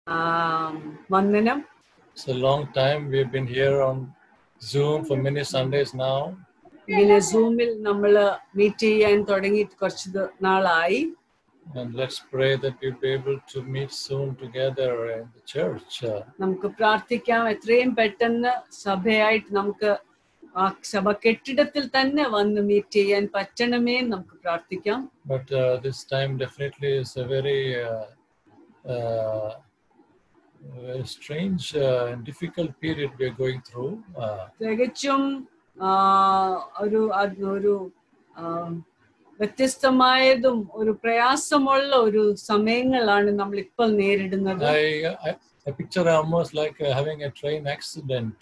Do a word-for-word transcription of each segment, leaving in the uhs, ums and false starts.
Um, Vandanam. It's a long time. We've been here on Zoom for many Sundays now. ഇങ്ങനെ സൂമിൽ നമ്മൾ meet ചെയ്യാൻ തുടങ്ങിയിട്ട് കുറച്ച് നാളായി. And let's pray that we'll be able to meet soon together in the church. നമുക്ക് പ്രാർത്ഥിക്കാം എത്രയും പെട്ടെന്ന് സഭയായിട്ട് നമുക്ക് ആ സഭ കെട്ടിടത്തിൽ തന്നെ വന്ന് മീറ്റ് ചെയ്യാൻ പറ്റണമേ നമുക്ക് പ്രാർത്ഥിക്കാം. But uh, this time definitely is a very uh, uh, very strange uh, and difficult period we are going through. തികച്ചും ഒരു ഒരു വ്യത്യസ്തമായതും ഒരു പ്രയാസമുള്ള ഒരു സമയങ്ങളാണ് നമ്മൾ ഇപ്പോൾ നേരിടുന്നത്. I picture almost like uh, having a train accident.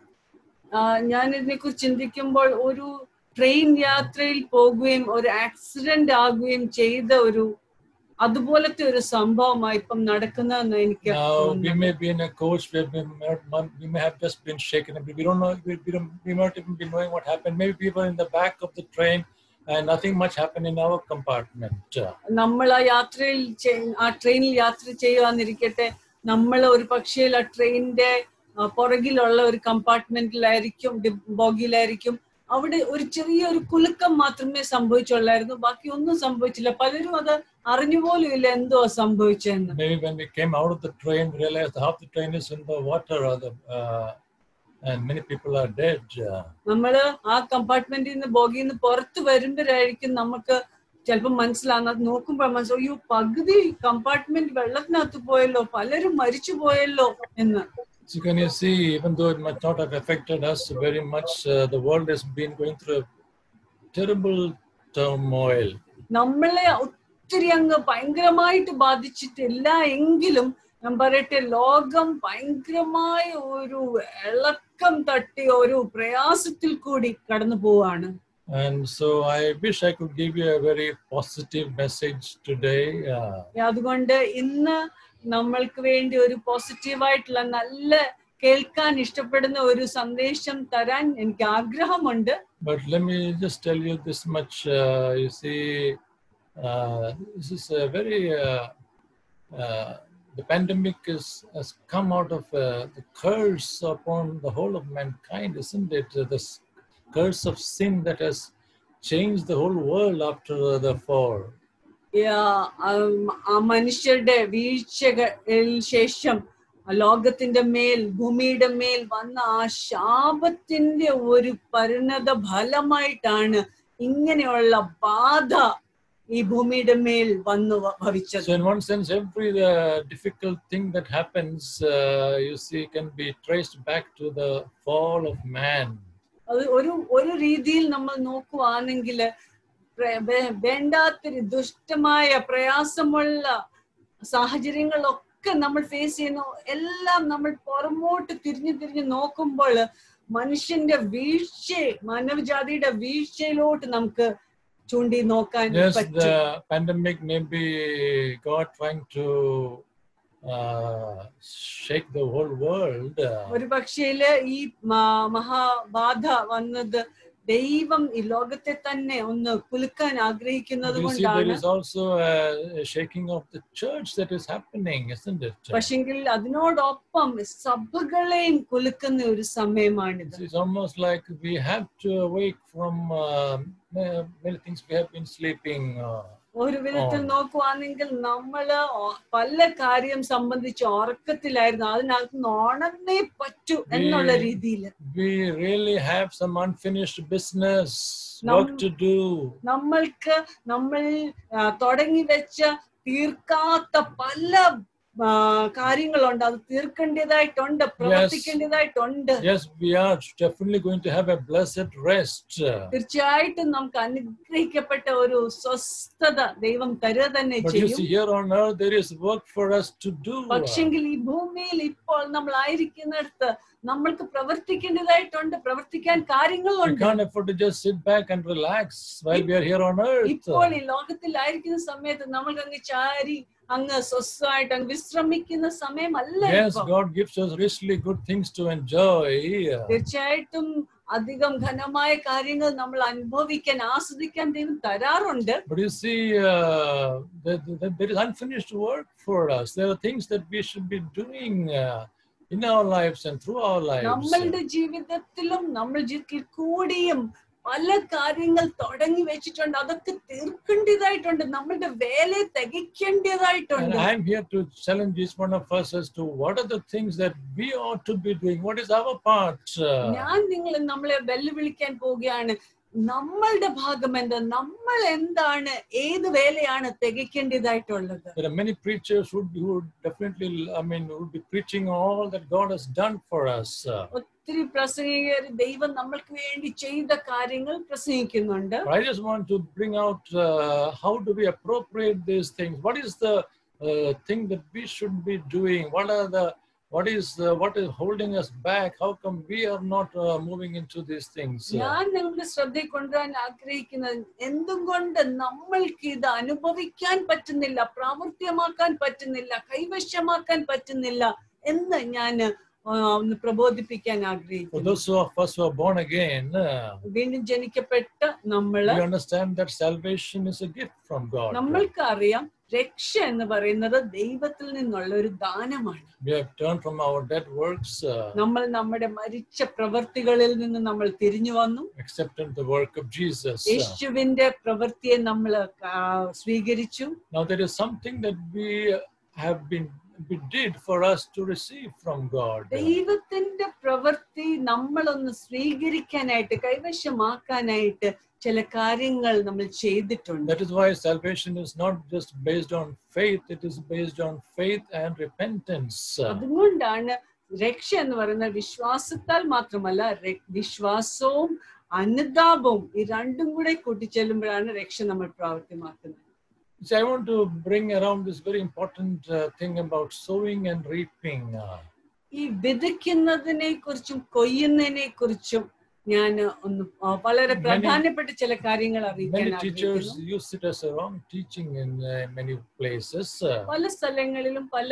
ഞാൻ ഇതിനെ കുറിച്ച് ചിന്തിക്കുമ്പോൾ ഒരു ട്രെയിൻ യാത്രയിൽ പോകുകയും ഒരു ആക്സിഡന്റ് ആകുകയും ചെയ്ത ഒരു അതുപോലത്തെ ഒരു സംഭവമായി ഇപ്പം നടക്കുന്നതെന്ന് എനിക്ക്. We may be in a coach where we may, we may have just been shaken. We don't know. We, we, don't, we might even be knowing what happened. Maybe we were in the back of the train and nothing much happened in our compartment. നമ്മൾ ആ യാത്രയിൽ ആ ട്രെയിനിൽ യാത്ര ചെയ്യുവാന്നിരിക്കട്ടെ, നമ്മൾ ഒരു പക്ഷേ ആ ട്രെയിനിന്റെ പുറകിലുള്ള ഒരു കമ്പാർട്ട്മെന്റിലായിരിക്കും, ബോഗിയിലായിരിക്കും. അവിടെ ഒരു ചെറിയൊരു കുലുക്കം മാത്രമേ സംഭവിച്ചുള്ളായിരുന്നു, ബാക്കി ഒന്നും സംഭവിച്ചില്ല. പലരും അത് അറിഞ്ഞുപോലും ഇല്ല എന്തോ സംഭവിച്ചെന്ന്. Maybe when we came out of the train, we realized half the train is in the water, or the, uh, and many people are dead. നമ്മള് ആ കമ്പാർട്ട്മെന്റിൽ നിന്ന് ബോഗിയിൽ നിന്ന് പുറത്ത് വരുമ്പോഴായിരിക്കും നമുക്ക് ചിലപ്പോൾ മനസ്സിലാകുന്നത്. നോക്കുമ്പോൾ മനസ്സിലാവും, അയ്യോ പകുതി കമ്പാർട്ട്മെന്റ് വെള്ളത്തിനകത്ത് പോയല്ലോ, പലരും മരിച്ചു പോയല്ലോ എന്ന്. So can you see, even though it might not have affected us very much, uh, the world has been going through a terrible turmoil. നമ്മളെ ഒത്തിരി അങ്ങ് ഭയങ്കരമായിട്ട് ബാധിച്ചിട്ടില്ല എങ്കിലും ഞാൻ പറയട്ടെ, ലോകം ഭയങ്കരമായ ഒരു ഇളക്കം തട്ടി ഒരു പ്രയാസത്തിൽ കൂടി കടന്നു പോവാണ്. And so I wish I could give you a very positive message today. അതുകൊണ്ട് ഇന്ന് നമ്മൾക്ക് വേണ്ടി ഒരു പോസിറ്റീവായിട്ടുള്ള നല്ല കേൾക്കാൻ ഇഷ്ടപ്പെടുന്ന ഒരു സന്ദേശം തരാൻ എനിക്ക് ആഗ്രഹമുണ്ട്. But let me just tell you this much. Uh, you see, uh, this is a very uh, uh, the pandemic is has come out of uh, the curse upon the whole of mankind, isn't it? Uh, this curse of sin that has changed the whole world after uh, the fall. ആ മനുഷ്യരുടെ വീഴ്ചകളിൽ ശേഷം ലോകത്തിന്റെ മേൽ, ഭൂമിയുടെ മേൽ വന്ന ആ ശാപത്തിന്റെ ഒരു പരിണത ഫലമായിട്ടാണ് ഇങ്ങനെയുള്ള ബാധ ഈ ഭൂമിയുടെ മേൽ വന്നു ഭവിച്ചത്. So in one sense, every uh, difficult thing that happens, uh, you see, can be traced back to the fall of man. അത് ഒരു ഒരു രീതിയിൽ നമ്മൾ നോക്കുവാണെങ്കിൽ വേണ്ടാത്തൊരു ദുഷ്ടമായ പ്രയാസമുള്ള സാഹചര്യങ്ങളൊക്കെ നമ്മൾ ഫേസ് ചെയ്യുന്നു. എല്ലാം നമ്മൾ പുറമോട്ട് തിരിഞ്ഞു തിരിഞ്ഞു നോക്കുമ്പോൾ മനുഷ്യന്റെ വീഴ്ച, മാനവജാതിയുടെ വീഴ്ചയിലോട്ട് നമുക്ക് ചൂണ്ടി നോക്കാൻ പറ്റും. Yes, the pandemic may be God trying to uh, shake the whole world. ഒരു പക്ഷേല് ഈ മഹാബാധ വന്നത് ദൈവം ഈ ലോകത്തെ തന്നെ ഒന്ന് കുലുക്കാൻ ആഗ്രഹിക്കുന്നത് കൊണ്ടാണ്. There is also a shaking of the church that is happening, isn't it? പക്ഷെങ്കിൽ അതിനോടൊപ്പം സഭകളെയും കുലുക്കുന്ന ഒരു സമയമാണിത്. It's almost like we have to awake from uh, many things we have been sleeping. Uh, ഒരു വിധത്തിൽ നോക്കുവാണെങ്കിൽ നമ്മള് പല കാര്യം സംബന്ധിച്ച് ഉറക്കത്തിലായിരുന്നു, അതിനകത്ത് ഉണർന്നേ പറ്റൂ എന്നുള്ള രീതിയിൽ. We really have some unfinished business work to do. നമ്മൾക്ക് നമ്മൾ തുടങ്ങി വെച്ച തീർക്കാത്ത പല കാര്യങ്ങളുണ്ട്, അത് തീർക്കേണ്ടതായിട്ടുണ്ട്, പ്രവർത്തിക്കേണ്ടതായിട്ടുണ്ട്. Yes, we are definitely going to have a blessed rest. തീർച്ചയായിട്ടും നമുക്ക് അനുഗ്രഹിക്കപ്പെട്ട ഒരു സ്വസ്ഥത ദൈവം തരുക തന്നെ ചെയ്യും. But you see, here on earth there is work for us to do. പക്ഷെങ്കിൽ ഈ ഭൂമിയിൽ ഇപ്പോൾ നമ്മൾ ആയിരിക്കുന്നിടത്ത് നമ്മൾക്ക് പ്രവർത്തിക്കേണ്ടതായിട്ടുണ്ട്, പ്രവർത്തിക്കാൻ കാര്യങ്ങളുണ്ട്. We can't afford to just sit back and relax while we are here on earth. ഇപ്പോൾ ഈ ലോകത്തിലായിരിക്കുന്ന സമയത്ത് നമ്മൾ അങ്ങ് ചാരി അങ്ങ് സ്വസ്ഥമായിട്ട് അങ്ങ് വിശ്രമിക്കുന്ന സമയമല്ല. Yes, God gives us richly good things to enjoy. തീർച്ചയായിട്ടും അധികം ഘനമായ കാര്യങ്ങൾ നമ്മൾ അനുഭവിക്കാൻ ആസ്വദിക്കാൻ ദൈവം തരാറുണ്ട്. But you see, uh, there, there, there is unfinished work for us. There are things that we should be doing uh, in our lives and through our lives. നമ്മളുടെ ജീവിതത്തിലും നമ്മൾ ജീവിതത്തിൽ കൂടിയും പല കാര്യങ്ങൾ തുടങ്ങി വെച്ചിട്ടുണ്ട്. അതൊക്കെ തീർക്കേണ്ടതായിട്ടുണ്ട്. നമ്മളുടെ വേലയെ തികയ്ക്കേണ്ടതായിട്ടുണ്ട്. And I'm here to challenge each one of us as to what are the things that we ought to be doing. What is our part? ഞാൻ നിങ്ങൾ നമ്മളെ വെല്ലുവിളിക്കാൻ പോവുകയാണ്. നമ്മളുടെ ഭാഗം എന്താ? നമ്മൾ എന്താണ്? ഏത് വേലയാണ് തികയ്ക്കേണ്ടതായിട്ടുള്ളത്? There are many preachers who who would definitely, I mean, would be preaching all that God has done for us. ഒത്തിരി പ്രസംഗികർ ദൈവം നമ്മൾക്ക് വേണ്ടി ചെയ്ത കാര്യങ്ങൾ പ്രസംഗിക്കുന്നുണ്ട്. I just want to bring out uh, how do we appropriate these things? What is the uh, thing that we should be doing? What are the What is uh, what is holding us back? How come we are not uh, moving into these things? ഞാൻ നിങ്ങളുടെ ശ്രദ്ധയിൽ കൊണ്ടുവരാൻ ആഗ്രഹിക്കുന്നത് എന്തുകൊണ്ട് നമ്മൾക്ക് ഇത് അനുഭവിക്കാൻ പറ്റുന്നില്ല, പ്രാവർത്തികമാക്കാൻ പറ്റുന്നില്ല, കൈവശമാക്കാൻ പറ്റുന്നില്ല എന്ന് ഞാൻ ഒന്ന് പ്രബോധിപ്പിക്കാൻ ആഗ്രഹിക്കുന്നു. For those of us who are born again, uh, വീണ്ടും ജനിക്കപ്പെട്ട നമ്മൾ, we understand that salvation is a gift from God. നമ്മൾക്ക് അറിയാം രക്ഷ എന്ന് പറയുന്നത് ദൈവത്തിൽ നിന്നുള്ള ഒരു ദാനമാണ്. We have turned from our dead works. Uh, നമ്മൾ നമ്മുടെ മരിച്ച പ്രവൃത്തികളിൽ നിന്ന് നമ്മൾ തിരിഞ്ഞു വന്നു. accepted the work of Jesus. യേശുവിന്റെ പ്രവൃത്തിയെ നമ്മൾ സ്വീകരിച്ചു. Now there is something that we have been we did for us to receive from God. ദൈവത്തിന്റെ പ്രവൃത്തി നമ്മളൊന്ന് സ്വീകരിക്കാനായിട്ട് കൈവശമാക്കാനായിട്ട് ചില കാര്യങ്ങൾ നമ്മൾ ചെയ്തിട്ടുണ്ട്. That is why salvation is not just based on faith, it is based on faith and repentance. അതുകൊണ്ടാണ് രക്ഷ എന്ന് പറയുന്നത് വിശ്വാസത്താൽ മാത്രമല്ല, വിശ്വാസവും അനുതാപവും ഈ രണ്ടും കൂടെ കൂട്ടിച്ചെല്ലുമ്പോഴാണ് രക്ഷ നമ്മൾ പ്രാവർത്തികമാക്കുന്നത്. See, I want to bring around this very important uh, thing about sowing and reaping. ഈ വിതയ്ക്കുന്നതിനെ കുറിച്ചും കൊയ്യുന്നതിനെ കുറിച്ചും ഞാൻ ഒന്ന് വളരെ പ്രധാനപ്പെട്ട ചില കാര്യങ്ങൾ അറിയിക്കാൻ Many teachers use it as a wrong teaching in uh, many places. പല സ്ഥലങ്ങളിലും പല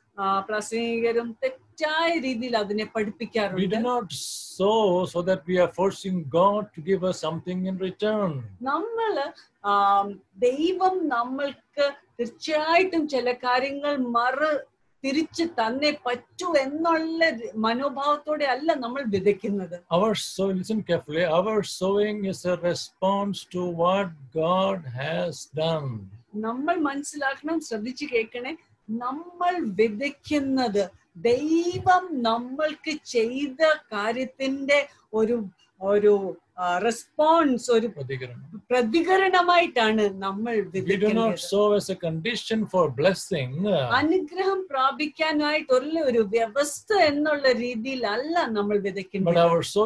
പ്രസംഗികരും തെറ്റായ രീതിയിൽ അതിനെ പഠിപ്പിക്കാറുണ്ട്. We do not sow so that we are forcing God to give us something in return. നമ്മള് ദൈവം നമ്മൾക്ക് തീർച്ചയായിട്ടും ചില കാര്യങ്ങൾ മറു തിരിച്ച് തന്നെ പറ്റൂ എന്നുള്ള മനോഭാവത്തോടെ അല്ല നമ്മൾ വിതയ്ക്കുന്നത്. Our sow, listen carefully, our sowing is a response to what God has done. നമ്മൾ മനസ്സിലാക്കണം, ശ്രദ്ധിച്ച് കേൾക്കണേ, നമ്മൾ വിതയ്ക്കുന്നത് ദൈവം നമ്മൾക്ക് ചെയ്ത കാര്യത്തിന്റെ ഒരു ഒരു റെസ്പോൺസ്, ഒരു പ്രതികരണമായിട്ടാണ് നമ്മൾ വിതയ്ക്കുന്നത്. അനുഗ്രഹം പ്രാപിക്കാനായിട്ടുള്ള ഒരു വ്യവസ്ഥ എന്നുള്ള രീതിയിലല്ല നമ്മൾ വിതയ്ക്കുന്നത്.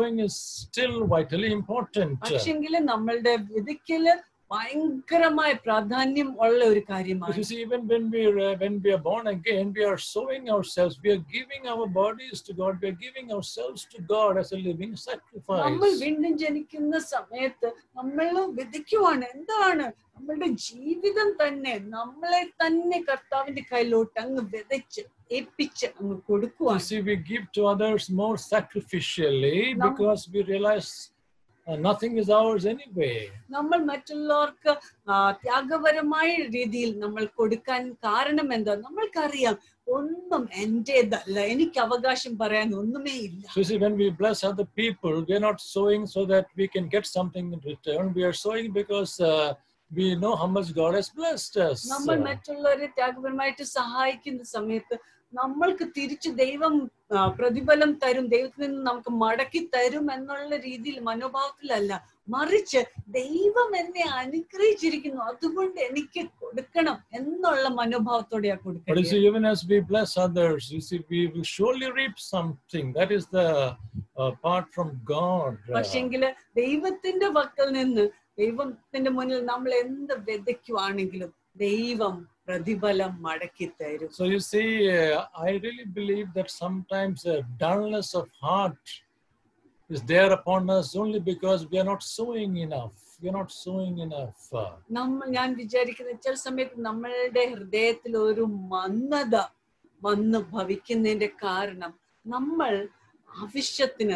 പക്ഷെങ്കിൽ നമ്മളുടെ വിതയ്ക്കല് ഭയങ്കരമായ പ്രാധാന്യം ഉള്ള ഒരു കാര്യമാണ്. You see, even when we uh, when we are born again, we are sowing ourselves. We are giving our bodies to God. We are giving ourselves to God as a living sacrifice. നമ്മൾ വീണ്ടും ജനിക്കുന്ന സമയത്ത് നമ്മൾ വിതയ്ക്കുവാണ്. എന്താണ്? നമ്മളുടെ ജീവിതം തന്നെ നമ്മളെ തന്നെ കർത്താവിന്റെ കയ്യിലോട്ട് അങ്ങ് വിതച്ച് ഏൽപ്പിച്ച് അങ്ങ് കൊടുക്കുവാണ്. See, we give to others more sacrificially because we realize Uh, nothing is ours anyway. നമ്മൾ മറ്റുള്ളവർക്ക് ത്യാഗപരമായ രീതിയിൽ നമ്മൾ കൊടുക്കാൻ കാരണം എന്താ? നമ്മൾക്കറിയാം ഒന്നും എന്റേതല്ല, എനിക്ക് അവകാശം പറയാൻ ഒന്നുമേ ഇല്ല. So see, when we bless other people, we are not sowing so that we can get something in return. We are sowing because uh, we know how much God has blessed us. നമ്മൾ മറ്റുള്ളവരെ ത്യാഗപരമായിട്ട് സഹായിക്കുന്ന സമയത്ത് നമ്മൾക്ക് തിരിച്ച് ദൈവം പ്രതിഫലം തരും, ദൈവത്തിൽ നിന്ന് നമുക്ക് മടക്കി തരും എന്നുള്ള രീതിയിൽ മനോഭാവത്തിലല്ല, മറിച്ച് ദൈവം എന്നെ അനുഗ്രഹിച്ചിരിക്കുന്നു, അതുകൊണ്ട് എനിക്ക് കൊടുക്കണം എന്നുള്ള മനോഭാവത്തോടെയാ കൊടുക്കുന്നത്. But you see, even as we bless others, you see, we will surely reap something. That is the uh, part from God. പക്ഷെങ്കിൽ ദൈവത്തിന്റെ പക്കൽ നിന്ന്, ദൈവത്തിന്റെ മുന്നിൽ നമ്മൾ എന്ത് വിതയ്ക്കുവാണെങ്കിലും ദൈവം പ്രതിഫലം മടക്കി തരും. So you see, uh, I really believe that sometimes a uh, dullness of heart is there upon us only because we are not sowing enough. We are not sowing enough. നമ്മൾ ഞാൻ വിചാരിക്കുന്ന ചില സമയത്ത് നമ്മളുടെ ഹൃദയത്തിൽ ഒരു മന്ദത വന്ന് ഭവിക്കുന്നതിന്റെ കാരണം നമ്മൾ ആവശ്യത്തിന്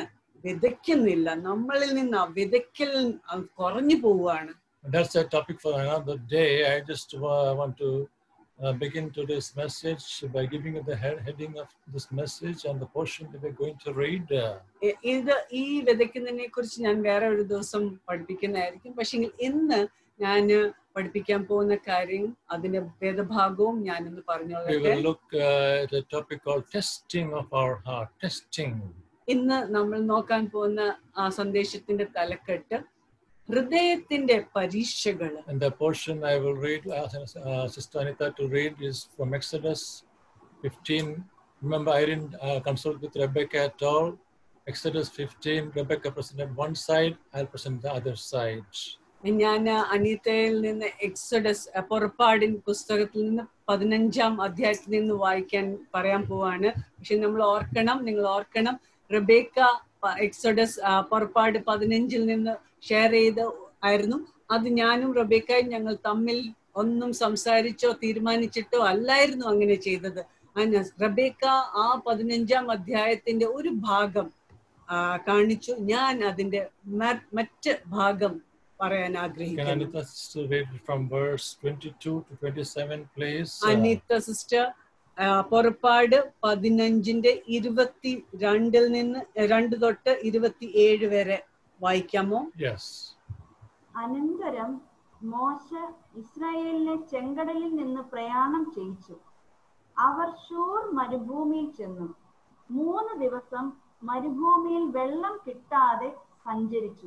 വിതയ്ക്കുന്നില്ല. നമ്മളിൽ നിന്ന് ആ വിതയ്ക്കൽ കുറഞ്ഞു പോവുകയാണ്. That's a topic for another day. I just uh, want to uh, begin today's message by giving you the head, heading of this message and the portion that we're going to read. ഇത് ഈ വിതയ്ക്കുന്നതിനെ കുറിച്ച് ഞാൻ വേറെ ഒരു ദിവസം പഠിപ്പിക്കുന്നതായിരിക്കും. പക്ഷെ ഇന്ന് ഞാൻ പഠിപ്പിക്കാൻ പോകുന്ന കാര്യം അതിന്റെ വേദഭാഗവും ഞാൻ ഇന്ന് പറഞ്ഞോളാം. We will look uh, at a topic called testing of our heart. Testing. ഇന്ന് നമ്മൾ നോക്കാൻ പോകുന്ന ആ സന്ദേശത്തിന്റെ തലക്കെട്ട് ഹൃദയത്തിന്റെ പരീക്ഷകൾ. And the portion I will read, uh, uh, Sister Anita to read, is from Exodus fifteen. Remember, I didn't uh, consult with Rebecca at all. Exodus fifteen, Rebecca presented one side, I'll present the other side. ഞാൻ അനീതയിൽ നിന്ന് exodus പുറപ്പാടിൻ പുസ്തകത്തിൽ നിന്ന് പതിനഞ്ചാം അധ്യായത്തിൽ നിന്ന് വായിക്കാൻ പറയാൻ പോവാണ്. പക്ഷെ നമ്മൾ ഓർക്കണം, നിങ്ങൾ ഓർക്കണം, റെബേക്ക എക്സോഡസ് പുറപ്പാട് പതിനഞ്ചിൽ നിന്ന് ഷെയർ ചെയ്ത് ആയിരുന്നു. അത് ഞാനും റെബേക്കയും ഞങ്ങൾ തമ്മിൽ ഒന്നും സംസാരിച്ചോ തീരുമാനിച്ചിട്ടോ അല്ലായിരുന്നു അങ്ങനെ ചെയ്തത്. റെബേക്ക ആ പതിനഞ്ചാം അധ്യായത്തിന്റെ ഒരു ഭാഗം കാണിച്ചു. ഞാൻ അതിന്റെ മറ്റ് ഭാഗം പറയാൻ ആഗ്രഹിക്കുന്നു. അനിത സിസ്റ്റർ പുറപ്പാട് പതിനഞ്ചിന്റെ ഇരുപത്തി രണ്ടിൽ നിന്ന് രണ്ട് തൊട്ട് ഇരുപത്തി ഏഴ് വരെ വായിക്കാമോ? അനന്തരം മോശ ഇസ്രായേലിനെ ചെങ്കടലിൽ നിന്ന് പ്രയാണം ചെയ്യിച്ചു. അവർ ഷൂർ മരുഭൂമിയിൽ ചെന്നു. മൂന്ന് ദിവസം മരുഭൂമിയിൽ വെള്ളം കിട്ടാതെ സഞ്ചരിച്ചു.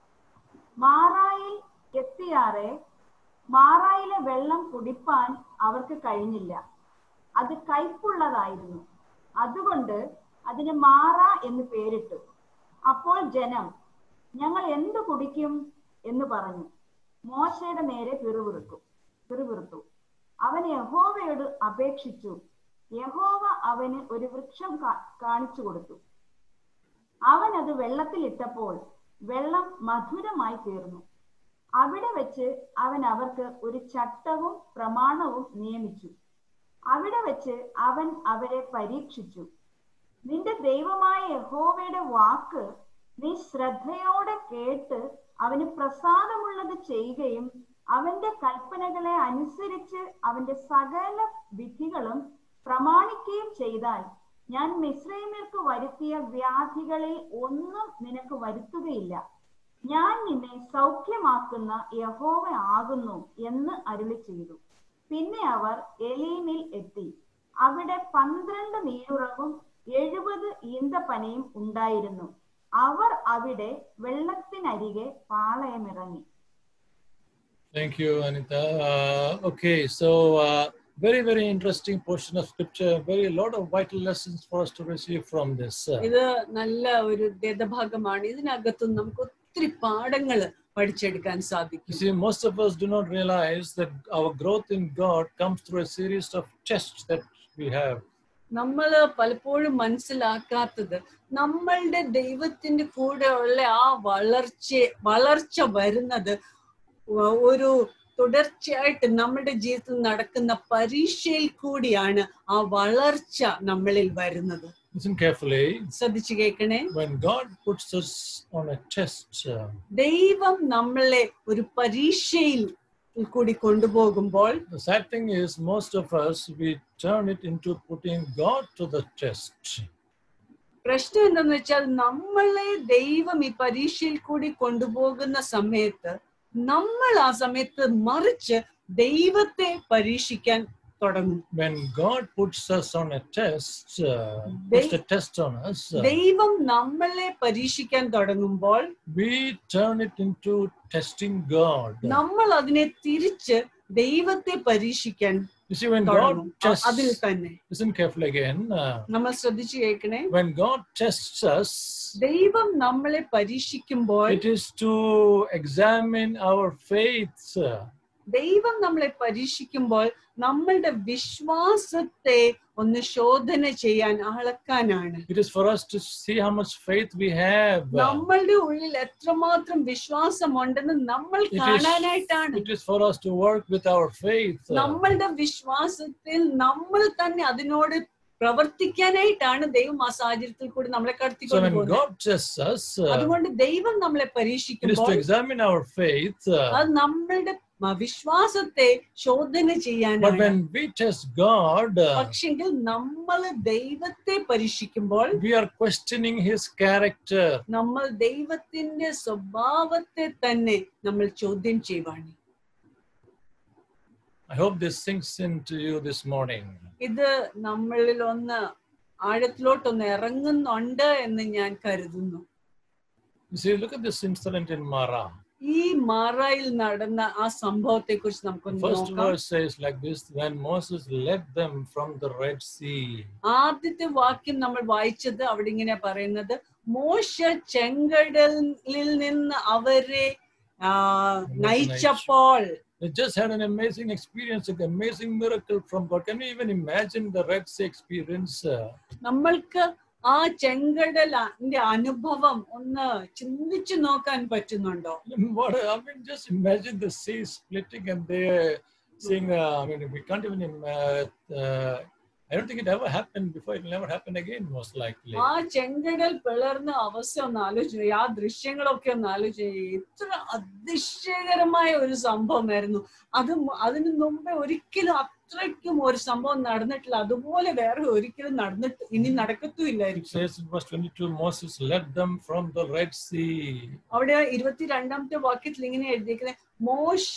മാറായിൽ എത്തിയാറെ മാറായിലെ വെള്ളം കുടിപ്പാൻ അവർക്ക് കഴിഞ്ഞില്ല. അത് കയ്പുള്ളതായിരുന്നു. അതുകൊണ്ട് അതിന് മാറ എന്ന് പേരിട്ടു. അപ്പോൾ ജനം, ഞങ്ങൾ എന്ത് കുടിക്കും എന്ന് പറഞ്ഞു മോശയുടെ നേരെ പിറുപിറുത്തു പിറുപിറുത്തു അവൻ യഹോവയോട് അപേക്ഷിച്ചു. യഹോവ അവന് ഒരു വൃക്ഷം കാണിച്ചു കൊടുത്തു. അവൻ അത് വെള്ളത്തിൽ ഇട്ടപ്പോൾ വെള്ളം മധുരമായി തീർന്നു. അവിടെ വെച്ച് അവൻ അവർക്ക് ഒരു ചട്ടവും പ്രമാണവും നിയമിച്ചു. അവിടെ വെച്ച് അവൻ അവരെ പരീക്ഷിച്ചു. നിന്റെ ദൈവമായ യഹോവയുടെ വാക്ക് നീ ശ്രദ്ധയോടെ കേട്ട് അവന് പ്രസാദമുള്ളത് ചെയ്യുകയും അവന്റെ കൽപ്പനകളെ അനുസരിച്ച് അവന്റെ സകല വിധികളും പ്രമാണിക്കുകയും ചെയ്താൽ ഞാൻ മിസ്രയീമ്യർക്ക് വരുത്തിയ വ്യാധികളിൽ ഒന്നും നിനക്ക് വരുത്തുകയില്ല. ഞാൻ നിന്നെ സൗഖ്യമാക്കുന്ന യഹോവ ആകുന്നു എന്ന് അരുളി ചെയ്തു. പിന്നെ അവർ എലീമിൽ എത്തി. അവിടെ പന്ത്രണ്ട് നീരുറവും എഴുപത് ഈന്തപ്പനയും ഉണ്ടായിരുന്നു. അവർ അവിടെ വെള്ളത്തിനരികെ പാളയമിറങ്ങി. Thank you, Anita. Uh, okay, so uh, very, very interesting portion of scripture. Very lot of vital lessons for us to receive from this. ഇത് നല്ല ഒരു വേദഭാഗമാണ്. ഇതിനകത്ത് നമുക്ക് ഒത്തിരി പാഠങ്ങൾ പഠിച്ചെടുക്കാൻ സാധിക്കും. You see, most of us do not realize that our growth in God comes through a series of tests that we have. നമ്മൾ പലപ്പോഴും മനസ്സിലാക്കാത്തത് നമ്മളുടെ ദൈവത്തിന്റെ കൂടെ ഉള്ള ആ വളർച്ച വളർച്ച വരുന്നത് ഒരു തുടർച്ചയായിട്ട് നമ്മുടെ ജീവിതത്തിൽ നടക്കുന്ന പരീക്ഷയിൽ കൂടിയാണ് ആ വളർച്ച നമ്മളിൽ വരുന്നത്. Listen carefully. ശ്രദ്ധിച്ചു കേൾക്കണേ. When God puts us on a test, ദൈവം നമ്മളെ ഒരു പരീക്ഷയിൽ കൂടി കൊണ്ടുപോകുമ്പോൾ, the sad thing is most of us we turn it into putting God to the test. പ്രശ്നം എന്താന്ന് വെച്ചാൽ നമ്മളെ ദൈവം ഈ പരീക്ഷയിൽ കൂടി കൊണ്ടുപോകുന്ന സമയത്ത് നമ്മൾ ആ സമയത്ത് മറിച്ച് ദൈവത്തെ പരീക്ഷിക്കാൻ തുടങ്ങും. When God puts us on a test, uh, puts a test on us, uh, ദൈവം നമ്മളെ പരീക്ഷിക്കാൻ തുടങ്ങുമ്പോൾ we turn it into testing God. നമ്മൾ അതിനെ തിരിച്ച് ദൈവത്തെ പരീക്ഷിക്കാൻ. You see, when God tests, അതിൽ തന്നെ listen carefully again. Uh, നമ്മൾ ശ്രദ്ധിച്ചു കേൾക്കണേ. when God tests us, ദൈവം നമ്മളെ പരീക്ഷിക്കുമ്പോൾ it is to examine our faith. ദൈവം നമ്മളെ പരീക്ഷിക്കുമ്പോൾ നമ്മളുടെ വിശ്വാസത്തെ ഒന്ന് ശോധന ചെയ്യാൻ അളക്കാനാണ്. It is for us to see how much faith we have. നമ്മളുടെ ഉള്ളിൽ എത്രമാത്രം വിശ്വാസമുണ്ടെന്ന് നമ്മൾ കാണാനായിട്ടാണ്. It is for us to work with our faith. നമ്മളുടെ വിശ്വാസത്തിൽ നമ്മൾ തന്നെ അതിനോട് പ്രവർത്തിക്കാനായിട്ടാണ് ദൈവം ആ സാഹചര്യത്തിൽ കൂടി നമ്മളെ So കടത്തിക്കൊണ്ട് when പോകുന്നത്. God tests us, uh, അതുകൊണ്ട് ദൈവം നമ്മളെ it is to പരീക്ഷിക്കുമ്പോൾ examine our faith. Uh, അത് നമ്മളുടെ വിശ്വാസത്തെ ശോധന but ചെയ്യാനാണ്. when we test God, uh, പക്ഷെങ്കിൽ നമ്മൾ ദൈവത്തെ പരീക്ഷിക്കുമ്പോൾ we are questioning His character. നമ്മൾ ദൈവത്തിന്റെ സ്വഭാവത്തെ തന്നെ നമ്മൾ ചോദ്യം ചെയ്യുവാണ്. I hope this sinks into you this morning. ഇത് നമ്മളിൽ ഒന്ന് ആഴത്തിലോട്ടൊന്ന് ഇറങ്ങുന്നുണ്ട് എന്ന് ഞാൻ കരുതുന്നു. You see, look at this incident in Mara. ഈ മാറായിൽ നടന്ന ആ സംഭവത്തെ കുറിച്ച് The നമുക്കൊന്ന് first നോക്കാം. verse says like this: when Moses led them from the Red Sea. ആദ്യത്തെ വാക്യം നമ്മൾ വായിച്ചത് അവിടെ ഇങ്ങനെ പറയുന്നത്, മോശ ചെങ്കടലിൽ നിന്ന് അവരെ ആ, നയിച്ചപ്പോൾ. They just had an amazing experience, an amazing miracle from God. Can you even imagine the Red Sea experience? നമ്മൾക്ക് ആ ചെങ്കടലിന്റെ അനുഭവം ഒന്ന് ചിന്തിച്ചു നോക്കാൻ പറ്റുന്നുണ്ടോ? What, I mean, just imagine the sea splitting and they saying, uh, I mean, we can't even, uh, uh, I don't think it ever happened before. It will never happen again, most likely. ആ ചെങ്കടൽ പിളർന്ന അവസ്ഥ ഒന്ന് ആലോചിച്ചു, ആ ദൃശ്യങ്ങളൊക്കെ ഒന്ന് ആലോചിച്ചു. ഇത്ര അതിശയകരമായ ഒരു സംഭവമായിരുന്നു അത്. അതിനു മുമ്പേ ഒരിക്കലും അത്രയ്ക്കും ഒരു സംഭവം നടന്നിട്ടില്ല. അതുപോലെ വേറെ ഒരിക്കലും നടന്നിട്ട് ഇനി നടക്കത്തുമില്ലായിരിക്കും. It says in verse twenty-two, Moses led them from the Red Sea. അവിടെ ഇരുപത്തിരണ്ടാമത്തെ വാക്യത്തിൽ ഇങ്ങനെ എഴുതിയിരിക്കുന്നത്, മോശ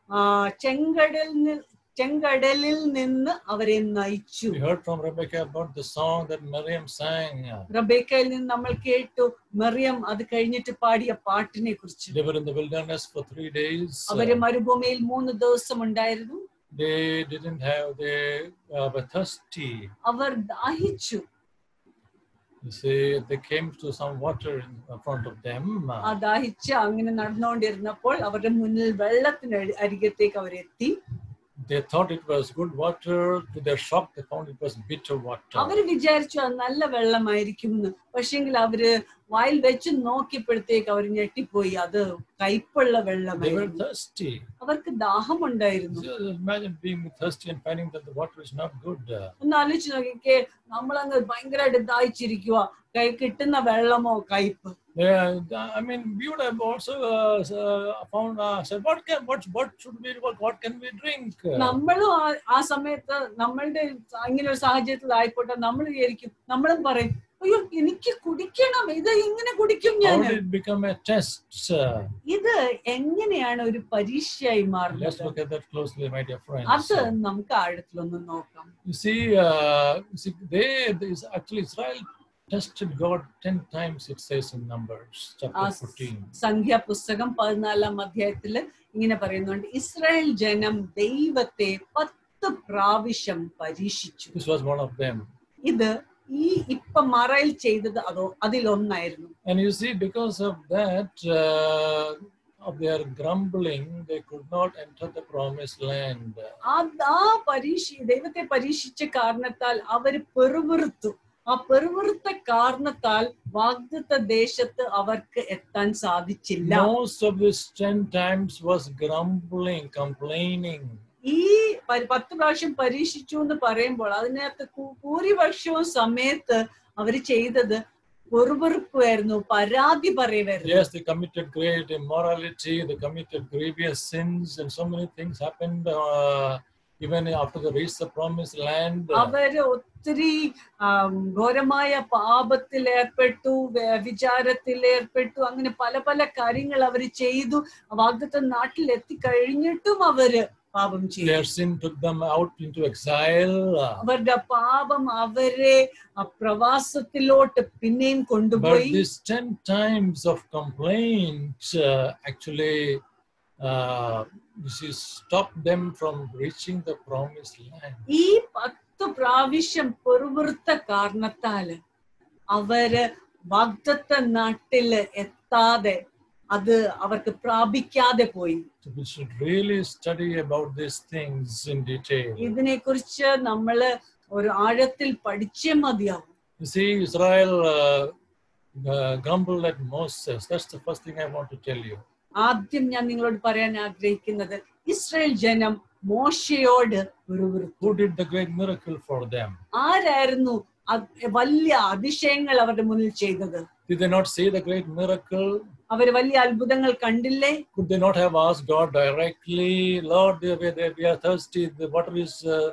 ചെങ്കടലിൽ ചെങ്കടലിൽ നിന്ന് അവരെ നയിച്ചു. We heard from Rebecca about the song that Miriam sang. റബേക്കയിൽ നിന്ന് നമ്മൾ കേട്ടു മറിയം അത് കഴിഞ്ഞിട്ട് പാടിയ പാട്ടിനെ കുറിച്ച്. They were in the wilderness for three days. അവര് മരുഭൂമിയിൽ മൂന്ന് ദിവസം ഉണ്ടായിരുന്നു. They didn't have, they uh, were thirsty. അവർ ദാഹിച്ചു. You see, they came to some water in front of them. ആ ദാഹിച്ച് അങ്ങനെ നടന്നുകൊണ്ടിരുന്നപ്പോൾ അവരുടെ മുന്നിൽ വെള്ളത്തിന് അരികത്തേക്ക് അവരെത്തി. They thought it was good water. To their shock, they found it was bitter water. അവര് വിചാരിച്ചു അത് നല്ല വെള്ളമായിരിക്കും എന്ന്. പക്ഷെങ്കിൽ അവര് വായിൽ വെച്ച് നോക്കിയപ്പോഴത്തേക്ക് അവർ ഞെട്ടിപ്പോയി, അത് കയ്പുള്ള They were വെള്ളമായിരുന്നു. thirsty. അവർക്ക് ദാഹമുണ്ടായിരുന്നു. So imagine being thirsty and finding that the water is not good. ഒന്ന് ആലോചിച്ച് നോക്കിക്കേ, നമ്മളങ്ങ് ഭയങ്കരമായിട്ട് ദാഹിച്ചിരിക്കുക, കൈ കിട്ടുന്ന വെള്ളമോ കയ്പ്. Yeah, I mean, we would have also uh, found, uh, said, what can, what, what should we, what, what can we drink? നമ്മളും ആ സമയത്ത് നമ്മളുടെ ഇങ്ങനെ ഒരു സാഹചര്യത്തിൽ ആയിപ്പോട്ടെ നമ്മൾ വിചാരിക്കും, നമ്മളും പറയും, അയ്യോ എനിക്ക് കുടിക്കണം, ഇത് ഇങ്ങനെ കുടിക്കും ഞാൻ. How did it become a test? ഇത് എങ്ങനെയാണ് ഒരു പരീക്ഷയായി Let's മാറുന്നത്? look at that closely, my dear friends. അത് നമുക്ക് ആഴത്തിലൊന്ന് നോക്കാം. You see, uh, you see, they, this, actually Israel tested God ten times, it says in Numbers chapter fourteen. സംഖ്യ പുസ്തകം പതിനാലാം അധ്യായത്തില് ഇങ്ങനെ പറയുന്നുണ്ട്, ഇസ്രായേൽ ജനം ദൈവത്തെ പത്ത് പ്രാവശ്യം പരീക്ഷിച്ചു. This was one of them. ഇത് ഈ ഇപ്പൊ മറയിൽ ചെയ്തത് അതോ അതിലൊന്നായിരുന്നു. And you see, because of that, uh, of their grumbling, they could not enter the promised land. ആ പരീക്ഷ ദൈവത്തെ പരീക്ഷിച്ച കാരണത്താൽ അവര് പെറുവിറുത്തു. ആ പെറുവിറുത്ത കാരണത്താൽ വാഗ്ദത്ത ദേശത്ത് അവർക്ക് എത്താൻ സാധിച്ചില്ല. Most of this ten times was grumbling, complaining. ഈ പത്ത് പ്രാവശ്യം പരീക്ഷിച്ചു എന്ന് പറയുമ്പോൾ അതിനകത്ത് ഭൂരിപക്ഷവും സമയത്ത് അവര് ചെയ്തത് പെറുവിറുപ്പായിരുന്നു, പരാതി പറയുമായിരുന്നു. Yes, they committed great immorality, they committed grievous sins, and so many things happened uh, even after they reached the promised land. അവര് ഒത്തിരി ഘോരമായ പാപത്തിൽ ഏർപ്പെട്ടു, വിചാരത്തിൽ ഏർപ്പെട്ടു, അങ്ങനെ പല പല കാര്യങ്ങൾ അവര് ചെയ്തു. വാഗ്ദത്ത നാട്ടിൽ എത്തിക്കഴിഞ്ഞിട്ടും അവര് പാപം ചെയ്തു. Their sin took them out into exile. അവരുടെ പാപം അവരെ പ്രവാസത്തിലോട്ട് പിന്നെയും കൊണ്ടുപോയി. But this ten times of complaint uh, actually uh, this is stopped them from reaching the promised land. ഈ പത്ത് പ്രാവശ്യം പെറുവിറുത്ത കാരണത്താല് അവര് വാഗ്ദത്ത നാട്ടില് എത്താതെ അത് അവർക്ക് പ്രാപിക്കാതെ പോയി. So we should really study about these things in detail. ഇതിനെ കുറിച്ച് നമ്മള് ഒരു ആഴത്തിൽ പഠിച്ചേ മതിയാവും. You see, Israel uh, uh, grumbled at Moses. That's the first thing I want to tell you. ആദ്യം ഞാൻ നിങ്ങളോട് പറയാൻ ആഗ്രഹിക്കുന്നത്, ഇസ്രായേൽ ജനം മോശയോട് പിറുപിറുത്തു. Who did the great miracle for them? ആരായിരുന്നു വലിയ അതിശയങ്ങൾ അവരുടെ മുന്നിൽ ചെയ്തത്? Did they not see the great miracle? അവർ വലിയ അത്ഭുതങ്ങൾ കണ്ടില്ലേ? Could they not have asked God directly, Lord, we are, we are thirsty, the water is uh,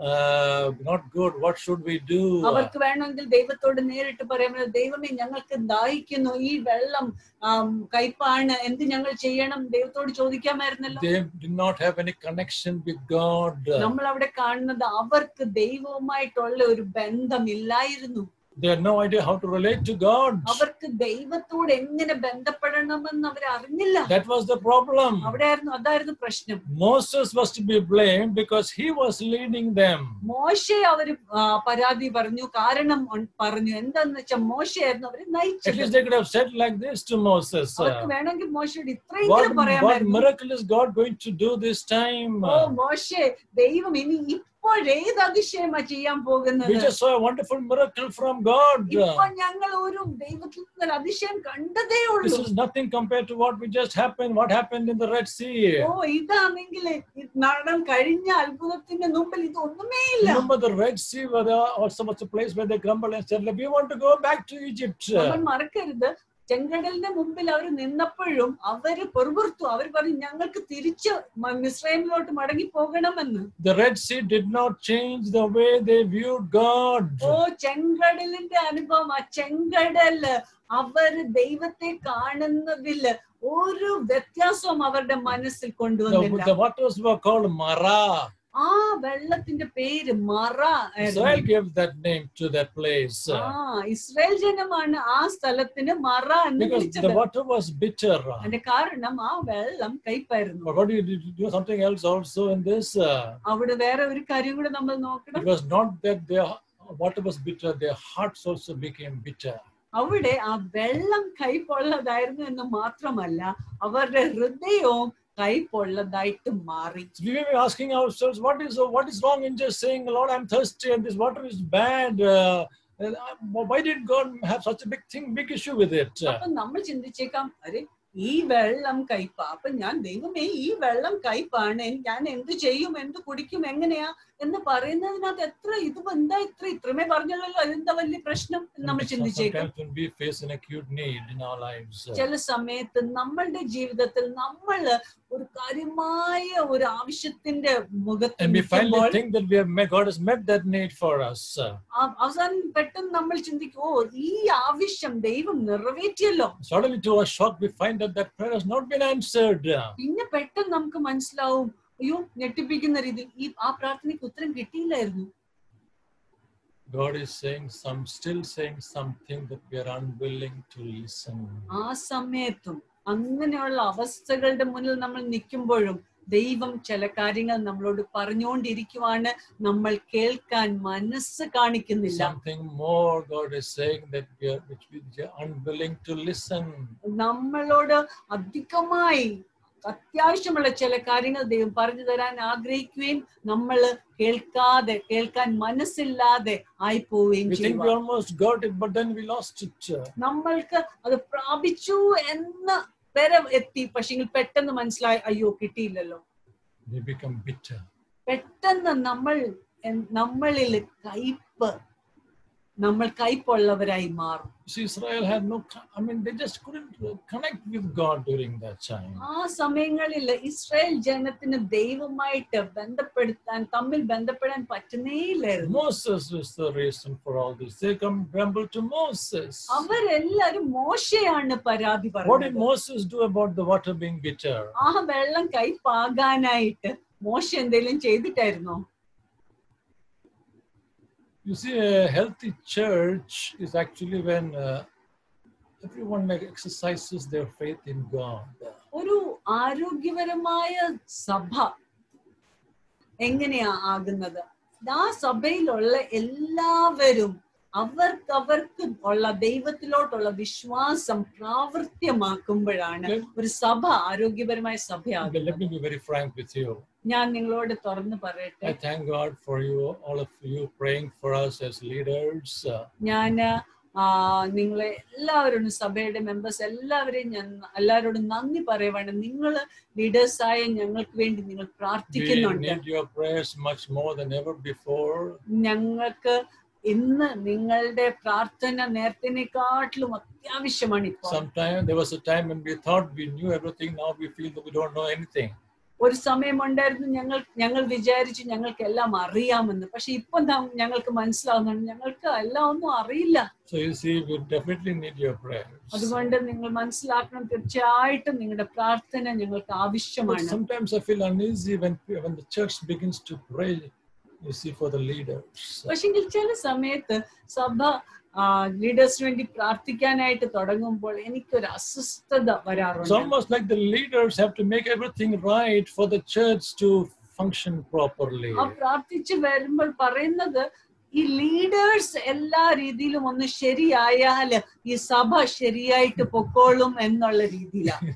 uh, not good, what should we do? അവർക്ക് വേണമെങ്കിൽ ദൈവത്തോട് നേരിട്ട് പറയാം, ദൈവമേ ഞങ്ങൾക്ക് ദാഹിക്കുന്നു, ഈ വെള്ളം കയ്പാണ്, എന്ത് ഞങ്ങൾ ചെയ്യണം? ദൈവത്തോട് ചോദിക്കാമായിരുന്നല്ലോ. They did not have any connection with God. നമ്മൾ അവിടെ കാണുന്നത് അവർക്ക് ദൈവവുമായിട്ടുള്ള ഒരു ബന്ധമില്ലായിരുന്നു. They had no idea how to relate to God. അവർക്ക് ദൈവത്തോട് എങ്ങനെ ബന്ധപ്പെടണമെന്ന് അവർ അറിഞ്ഞില്ല. That was the problem. അവിടെയായിരുന്നു അതായിരുന്നു പ്രശ്നം. Moses was to be blamed because he was leading them. മോശെ അവർ പരാതി പറഞ്ഞു, കാരണം പറഞ്ഞു. എന്താന്ന് വെച്ചാൽ മോശയായിരുന്നു അവരെ നയിച്ചത്. At least they could have said like this to Moses. അവർക്ക് വേണമെങ്കിൽ മോശയോട് ഇത്രയെങ്കിലും പറയാമായിരുന്നു. What miracle is God going to do this time? ഓ മോശെ, ദൈവം ഇനി ഏത് അതിശയമാ ചെയ്യാൻ പോകുന്നത്? We just saw a wonderful miracle from God. ഇപ്പോൾ ഞങ്ങൾ ഒരു ദൈവത്തിൽ നിന്ന് അതിശയം കണ്ടതേ ഉള്ളൂ. This is nothing compared to what we just happened. What happened in the Red Sea? ഓ ഇതാണെങ്കിൽ നടൻ കഴിഞ്ഞ അത്ഭുതത്തിന്റെ മുമ്പിൽ ഇതൊന്നുമേ ഇല്ല. Remember the Red Sea was also was a place where they grumbled and said, "We want to go back to Egypt." നമ്മൾ മറക്കരുത്, ചെങ്കടലിന്റെ മുമ്പിൽ അവർ നിന്നപ്പോഴും അവര് പൊറുപുറത്തു. അവർ പറഞ്ഞു ഞങ്ങൾക്ക് തിരിച്ച് മിസ്രൈമിലോട്ട് മടങ്ങി പോകണമെന്ന്. The Red Sea did not change the way they viewed God. ഓ ചെങ്കടലിന്റെ അനുഭവം, ആ ചെങ്കടല് അവര് ദൈവത്തെ കാണുന്നതില് ഒരു വ്യത്യാസവും അവരുടെ മനസ്സിൽ കൊണ്ടുവന്നില്ല. The waters were called Mara. ആ വെള്ളത്തിന്റെ പേര് മറ. Israel gave that name to that place. ആ ഇസ്രായേൽ ജനമാണ് ആ സ്ഥലത്തിന് മറ എന്ന് വിളിച്ചത്. The water was bitter. അതിന്റെ കാരണം ആ വെള്ളം കയ്പായിരുന്നു. But what did you do? Something else also in this. അവിടെ വേറെ ഒരു കാര്യം കൂടെ നമ്മൾ നോക്കണം. It was not that their water was bitter; their hearts also became bitter. അവിടെ ആ വെള്ളം കയ്പുള്ളതായിരുന്നു എന്ന് മാത്രമല്ല, അവരുടെ ഹൃദയവും കയ്പുള്ളതായിട്ട് മാറി. We were asking ourselves, what is what is wrong in just saying, Lord, I'm thirsty and this water is bad? Uh, why did God have such a big thing, big issue with it? അപ്പൊ നമ്മൾ ചിന്തിച്ചേക്കാം, അരെ ഈ വെള്ളം കയ്പാ, അപ്പൊ ഞാൻ ദൈവമേ ഈ വെള്ളം കയ്പാണ്, ഞാൻ എന്ത് ചെയ്യും, എന്ത് കുടിക്കും, എങ്ങനെയാ എന്ന് പറയുന്നതിനകത്ത് എത്ര ഇത് എന്താ ഇത്ര ഇത്രമേ പറഞ്ഞല്ലോ, അതെന്താ വലിയ പ്രശ്നം നമ്മൾ ചിന്തിച്ചേക്കാം. ചില സമയത്ത് നമ്മളുടെ ജീവിതത്തിൽ നമ്മൾ ഒരു കാര്യമായ ഒരു ആവശ്യത്തിന്റെ മുഖത്ത് അവസാനം പെട്ടെന്ന് നമ്മൾ ചിന്തിക്കും, ഓ ഈ ആവശ്യം ദൈവം നിറവേറ്റിയല്ലോ. പിന്നെ പെട്ടെന്ന് നമുക്ക് മനസ്സിലാവും, അയ്യോ ഞെട്ടിപ്പിക്കുന്ന രീതിയിൽ ഈ ആ പ്രാർത്ഥനയ്ക്ക് ഉത്തരം കിട്ടിയില്ലായിരുന്നു. God is saying some still saying something that we are unwilling to listen. ആ സമയത്തും അങ്ങനെയുള്ള അവസ്ഥകളുടെ മുന്നിൽ നമ്മൾ നിൽക്കുമ്പോഴും ദൈവം ചില കാര്യങ്ങൾ നമ്മളോട് പറഞ്ഞുകൊണ്ടിരിക്കുവാണ്, നമ്മൾ കേൾക്കാൻ മനസ്സ് കാണിക്കുന്നില്ല. Something more God is saying that we are which we are unwilling to listen. നമ്മളോട് അധികമായി അത്യാവശ്യമുള്ള ചില കാര്യങ്ങൾ ദൈവം പറഞ്ഞു തരാൻ ആഗ്രഹിക്കുകയും നമ്മൾ കേൾക്കാതെ കേൾക്കാൻ മനസ്സില്ലാതെ ആയി പോവുകയും ചെയ്യും. നമ്മൾക്ക് അത് പ്രാപിച്ചു എന്ന വരെ എത്തി, പക്ഷെ പെട്ടെന്ന് മനസ്സിലായി അയ്യോ കിട്ടിയില്ലല്ലോ. പെട്ടെന്ന് നമ്മൾ നമ്മളിൽ കയ്പ് നമ്മൾ കയ്പുള്ളവരായി മാറും. Israel had no, I mean, they just couldn't connect with God during that time. ആ സമയങ്ങളിൽ ഇസ്രായേൽ ജനത്തിന് ദൈവമായിട്ട് ബന്ധപ്പെടുത്താൻ തമ്മിൽ ബന്ധപ്പെടാൻ പറ്റുന്നേയില്ലായിരുന്നു. Moses was the reason for all this. They come grumble to Moses. അവരെല്ലാരും മോശയാണ് പരാതി പറഞ്ഞത്. What did Moses do about the water being bitter? ആ വെള്ളം കയ്പാകാനായിട്ട് മോശ എന്തെങ്കിലും ചെയ്തിട്ടായിരുന്നോ? You see, a healthy church is actually when uh, everyone exercises their faith in God. ഒരു ആരോഗ്യപരമായ സഭ എങ്ങനെയാ ആകുന്നത്? ആ സഭയിലുള്ള എല്ലാവരും അവർക്ക് അവർക്ക് ഉള്ള ദൈവത്തിലോട്ടുള്ള വിശ്വാസം പ്രാവർത്തികമാക്കുമ്പോഴാണ് ഒരു സഭ ആരോഗ്യപരമായ സഭയാകുന്നത്. Let me be very frank with you. ഞാൻ നിങ്ങളോട് തുറന്നു പറയട്ടെ. I thank God for you, all of you praying for us as leaders. ഞാൻ നിങ്ങളെ എല്ലാവരോടും സഭയുടെ മെമ്പേഴ്സ് എല്ലാവരെയും ഞാൻ എല്ലാവരോടും നന്ദി പറയുവാണ്. നിങ്ങൾ ലീഡേഴ്സായ ഞങ്ങൾക്ക് വേണ്ടി നിങ്ങൾ പ്രാർത്ഥിക്കുന്നുണ്ട്. ഞങ്ങൾക്ക് ഇന്ന് നിങ്ങളുടെ പ്രാർത്ഥന നേരത്തേക്കാട്ടിലും അത്യാവശ്യമാണ് ഇപ്പോൾ. ഒരു സമയമുണ്ടായിരുന്നു ഞങ്ങൾ ഞങ്ങൾ വിചാരിച്ചു ഞങ്ങൾക്ക് എല്ലാം അറിയാമെന്ന്. പക്ഷെ ഇപ്പൊ ഞങ്ങൾക്ക് മനസ്സിലാവുന്നുണ്ട് ഞങ്ങൾക്ക് എല്ലാം ഒന്നും അറിയില്ല. അതുകൊണ്ട് നിങ്ങൾ മനസ്സിലാക്കണം, തീർച്ചയായിട്ടും നിങ്ങളുടെ പ്രാർത്ഥന ഞങ്ങൾക്ക് ആവശ്യമാണ്. പക്ഷെ ചില സമയത്ത് സഭ ലീഡേഴ്സിന് വേണ്ടി പ്രാർത്ഥിക്കാനായിട്ട് തുടങ്ങുമ്പോൾ എനിക്കൊരു അസ്വസ്ഥത വരാറുണ്ട്. Almost like the leaders have to make everything right for the church to function properly. ആ പ്രാർത്ഥിച്ചു വരുമ്പോൾ പറയുന്നത് ഈ ലീഡേഴ്സ് എല്ലാ രീതിയിലും ഒന്ന് ശരിയായാൽ ഈ സഭ ശരിയായിട്ട് പൊക്കോളും എന്നുള്ള രീതിയിലാണ്.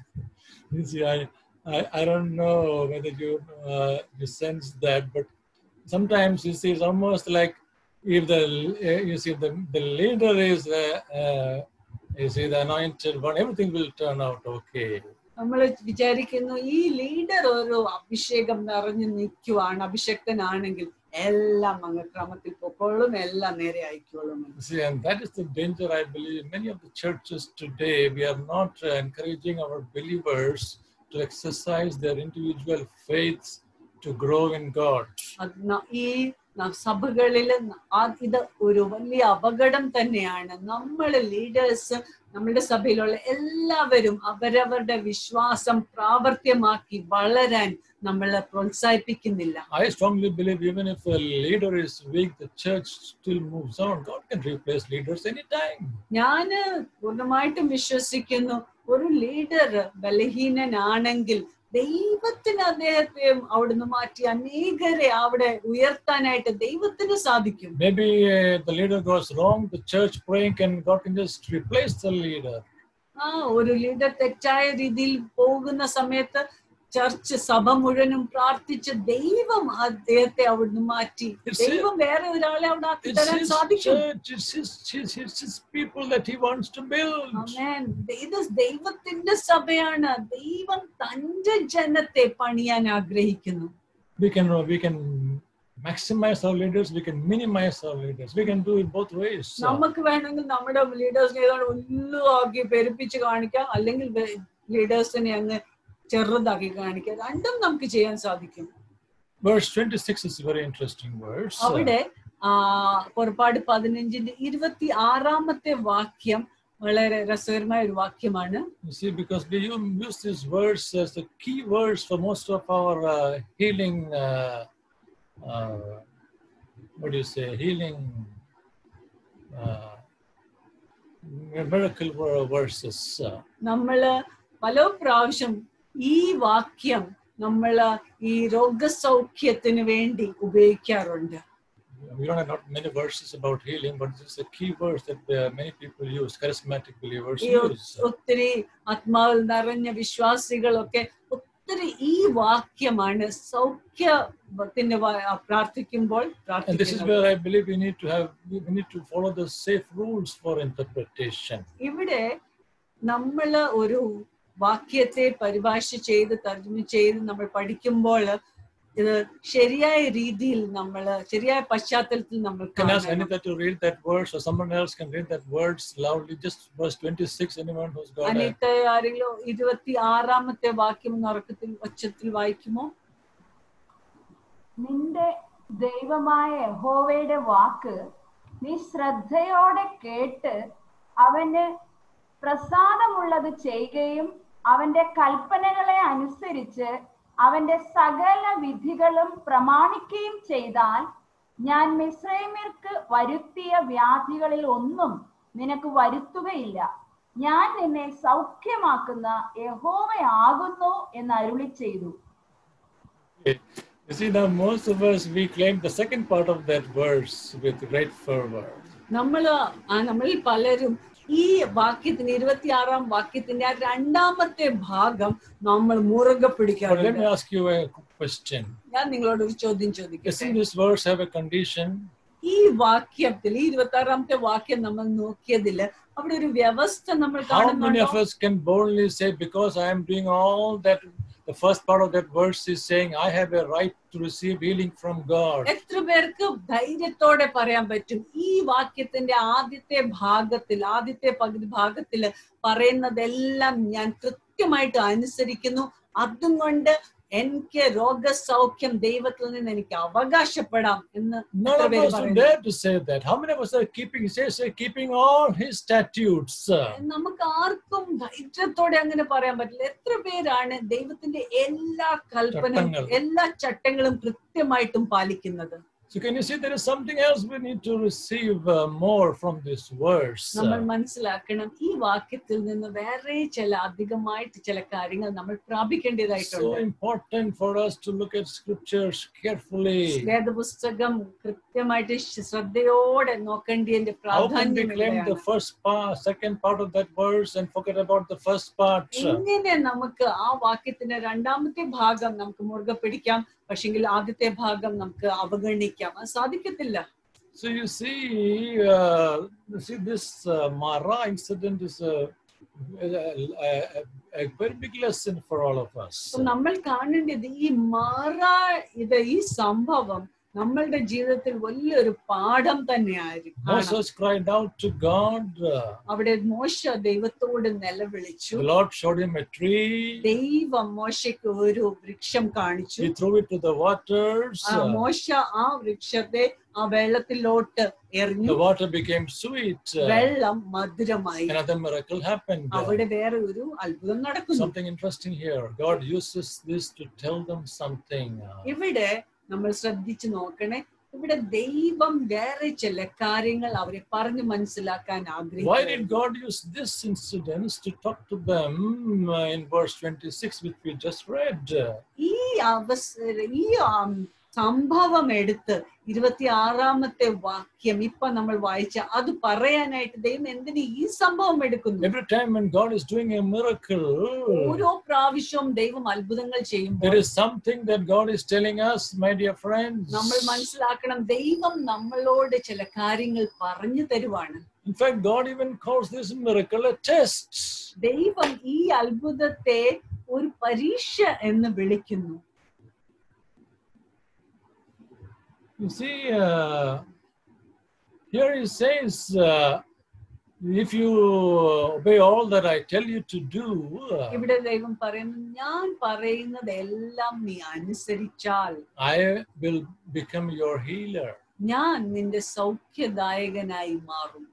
I I don't know whether you uh, you sense that, but sometimes you see it's almost like if the uh, you see the the leader is uh, uh, you see the anointed one, everything will turn out okay. നമ്മൾ വിചാരിക്കുന്നു ഈ leader ഒരു അഭിഷേകം നിറഞ്ഞു നിൽക്കുവാണ്, അഭിഷക്തനാണെങ്കിൽ എല്ലാം അങ്ങ് ക്രമത്തിൽ പൊക്കോളും, എല്ലാം നേരെ ആയിക്കോളും. See, and that is the danger, I believe. Many of the churches today, we are not uh, encouraging our believers to exercise their individual faiths to grow in God. ഈ സഭകളിൽ ഇത് ഒരു വലിയ അപകടം തന്നെയാണ്. നമ്മൾ ലീഡേഴ്സ്, നമ്മുടെ സഭയിലുള്ള എല്ലാവരും അവരവരുടെ വിശ്വാസം പ്രാവർത്തികമാക്കി വളരാൻ നമ്മൾ പ്രോത്സാഹിപ്പിക്കുന്നില്ല. I strongly believe even if a leader is weak, the church still moves on. God can replace leaders anytime. ഞാൻ പൂർണ്ണമായിട്ടും വിശ്വസിക്കുന്നു, ഒരു ലീഡർ ബലഹീനനാണെങ്കിൽ ദൈവത്തിന് അദ്ദേഹത്തെയും അവിടുന്ന് മാറ്റി അനേകരെ അവിടെ ഉയർത്താനായിട്ട് ദൈവത്തിന് സാധിക്കും. Maybe uh, the leader goes wrong, the church praying and God can just replace the leader. ആ ഒരു ലീഡർ തെറ്റായ രീതിയിൽ പോകുന്ന സമയത്ത് ചർച്ച് സഭ മുഴുവനും പ്രാർത്ഥിച്ച് ദൈവം അദ്ദേഹത്തെ അവിടുന്ന് മാറ്റി ദൈവം വേറെ ഒരാളെ അവിടെ ആക്കി തരാൻ സാധിക്കും. ഇത് ദൈവത്തിന്റെ സഭയാണ്. ദൈവം തന്റെ ജനത്തെ പണിയാൻ ആഗ്രഹിക്കുന്നു. We can we can maximize our leaders, we can minimize our leaders. We can do it both ways. നമുക്ക് വേണമെങ്കിൽ നമ്മുടെ ലീഡേഴ്സിനെ ഒന്നുമാക്കി പെരുപ്പിച്ച് കാണിക്കാം, അല്ലെങ്കിൽ ലീഡേഴ്സിനെ അങ്ങ് ചെറുതാക്കി കാണിക്കാം. രണ്ടും നമുക്ക് ചെയ്യാൻ സാധിക്കും. Verse twenty-six is a very interesting verse. അവിടെ പുറപ്പാട് പതിനഞ്ചിന്റെ ഇരുപത്തി ആറാമത്തെ വാക്യം വളരെ രസകരമായ ഒരു വാക്യമാണ്. You see, because we use this verse as the key verse for most of our uh, healing uh, uh, what do you say healing uh, miracle verses. നമ്മള് പല പ്രാവശ്യം ഈ വാക്യം നമ്മൾ ഈ രോഗസൗഖ്യത്തിന് വേണ്ടി ഉപയോഗിക്കാറുണ്ട്. We don't have not many verses about healing, but this is a key verse that uh, many people use, charismatic believers use. ഒത്തിരി ആത്മാവിൽ നിറഞ്ഞ വിശ്വാസികളൊക്കെ ഒത്തിരി ഈ വാക്യമാണ് സൗഖ്യത്തിന് പ്രാർത്ഥിക്കുമ്പോൾ പ്രാർത്ഥിക്കുന്നത്. And this is where I believe we need to have we need to follow the safe rules for interpretation. ഇവിടെ നമ്മൾ ഒരു വാക്യത്തെ പരിഭാഷ ചെയ്ത് തർജ്ജമ ചെയ്ത് നമ്മൾ പഠിക്കുമ്പോൾ ഇത് ശരിയായ രീതിയിൽ നമ്മൾ ശരിയായ പശ്ചാത്തലത്തിൽ നമ്മൾ Can I ask Anita to read that verse, or someone else can read that words loudly? Just verse twenty-six. Anyone who's got Anitha ആരെങ്കിലും ഇരുപത്തി ആറാമത്തെ വാക്യം ഉറക്കത്തിൽ ഒച്ചത്തിൽ വായിക്കുമോ? നിന്റെ ദൈവമായ യഹോവയുടെ വാക്ക് നീ ശ്രദ്ധയോടെ കേട്ട് അവന് പ്രസാദമുള്ളത് ചെയ്യുകയും അവന്റെ കൽപ്പനകളെ അനുസരിച്ച് അവന്റെ സകല വിധികളും പ്രമാണിക്കുകയും ചെയ്താൽ ഞാൻ മിസ്രയീമ്യർക്ക് വരുത്തിയ വ്യാധികളിൽ ഒന്നും നിനക്ക് വരുത്തുകയില്ല. ഞാൻ നിന്നെ സൗഖ്യമാക്കുന്ന യഹോവയാകുന്നു എന്ന് അരുളി ചെയ്തു. You see, now most of us we claim the second part of that verse with great fervor. നമ്മൾ നമ്മളിൽ പലരും ഈ വാക്യത്തിന് ഇരുപത്തി ആറാം വാക്യത്തിന്റെ ആ രണ്ടാമത്തെ ഭാഗം നമ്മൾ മുറുകെ പിടിക്കാറുണ്ട്. Let me ask you a question. ഞാൻ നിങ്ങളോട് ഒരു ചോദ്യം ചോദിക്കട്ടെ. Doesn't this verse have a condition? ഈ വാക്യത്തിൽ ഈ ഇരുപത്തി ആറാമത്തെ വാക്യം നമ്മൾ നോക്കിയതില് അവിടെ ഒരു വ്യവസ്ഥ നമ്മൾ How many കാണുന്നുണ്ടോ? of us can boldly say, because I am doing all that, the first part of that verse is saying, I have a right to receive healing from God. എത്ര പേർക്ക് ധൈര്യത്തോടെ പറയാൻ പറ്റും ഈ വാക്യത്തിന്റെ ആദ്യത്തെ ഭാഗത്തിൽ ആദ്യത്തെ പകുതി ഭാഗത്തിൽ പറയുന്നതെല്ലാം ഞാൻ കൃത്യമായിട്ട് അനുസരിക്കുന്നു, അതും കൊണ്ട് എനിക്ക് രോഗസൗഖ്യം ദൈവത്തിൽ നിന്ന് എനിക്ക് അവകാശപ്പെടാം എന്ന് None of us would dare to say that. How many of us are keeping, say, say, keeping all his statutes? നമുക്ക് ആർക്കും ധൈര്യത്തോടെ അങ്ങനെ പറയാൻ പറ്റില്ല. എത്ര പേരാണ് ദൈവത്തിന്റെ എല്ലാ കൽപ്പനകളും എല്ലാ ചട്ടങ്ങളും കൃത്യമായിട്ടും പാലിക്കുന്നത്? So can you see there is something else we need to receive uh, more from this verse? നമ്മൾ മനസ്സിലാക്കണം ഈ വാക്യത്തിൽ നിന്ന് വേറെ ചില അധികമായിട്ട് ചില കാര്യങ്ങൾ നമ്മൾ പ്രാപിക്കേണ്ടതായിട്ടുണ്ട്. So important for us to look at scriptures carefully. വേദപുസ്തകം കൃത്യമായിട്ട് ശ്രദ്ധയോടെ നോക്കേണ്ടതിന്റെ How can we claim പ്രാധാന്യം the first part, second part of that verse and forget about the first part? എങ്ങനെ നമുക്ക് ആ വാക്യത്തിന്റെ രണ്ടാമത്തെ ഭാഗം നമുക്ക് മുറുകെ പിടിക്കാം, പക്ഷെങ്കിൽ ആദ്യത്തെ ഭാഗം നമുക്ക് അവഗണിക്കാം? അത് സാധിക്കത്തില്ല. So you see, uh, you see this uh, Mara incident is a, a, a, a very big lesson for all of us. നമ്മൾ കാണേണ്ടത് ഈ മാറ ഇത് ഈ സംഭവം നമ്മളുടെ ജീവിതത്തിൽ വലിയൊരു പാഠം തന്നെയായിരിക്കും. Moses cried out to God. അവിടെ മോശ ദൈവത്തോട് നിലവിളിച്ചു. The Lord showed him a tree. ദൈവം മോശയ്ക്ക് ഒരു വൃക്ഷം കാണിച്ചു. He threw it to the waters. മോശ ആ വൃക്ഷത്തെ ആ വെള്ളത്തിലോട്ട് എറിഞ്ഞു. The water became sweet. വെള്ളം മധുരമായി. Another miracle happened. അവിടെ വേറെ ഒരു അത്ഭുതം നടക്കുന്നു. Something interesting here. God uses this to tell them something. ഇവിടെ നമ്മൾ ശ്രദ്ധിച്ചു നോക്കണേ, ഇവിടെ ദൈവം വേറെ ചില കാര്യങ്ങൾ അവരെ പറഞ്ഞു മനസ്സിലാക്കാൻ ആഗ്രഹിക്കുന്നു. Why did God use this incident to talk to them in verse twenty-six, which we just read? ഈ അവസരം ഈ സംഭവം എടുത്ത് ഇരുപത്തി ആറാമത്തെ വാക്യം ഇപ്പൊ നമ്മൾ വായിച്ച അത് പറയാനായിട്ട് ദൈവം എന്തിന് ഈ സംഭവം എടുക്കുന്നു? Every time when God is doing a miracle, ഓരോ പ്രാവശ്യവും ദൈവം അത്ഭുതങ്ങൾ ചെയ്യുമ്പോൾ there is something that God is telling us, my dear friends. നമ്മൾ മനസ്സിലാക്കണം, ദൈവം നമ്മളോട് ചില കാര്യങ്ങൾ പറഞ്ഞു തരുവാണ്. In fact, God even calls this miracle a test. ദൈവം ഈ അത്ഭുതത്തെ ഒരു പരീക്ഷ എന്ന് വിളിക്കുന്നു. You see, uh, here he says, uh, if you obey all that I tell you to do, ഇവിടെ ദൈവം പറയുന്നു, ഞാൻ പറയുന്നത് എല്ലാം നീ അനുസരിച്ചാൽ I will become your healer. ഞാൻ നിന്റെ സൗഖ്യദായകനായി മാറും.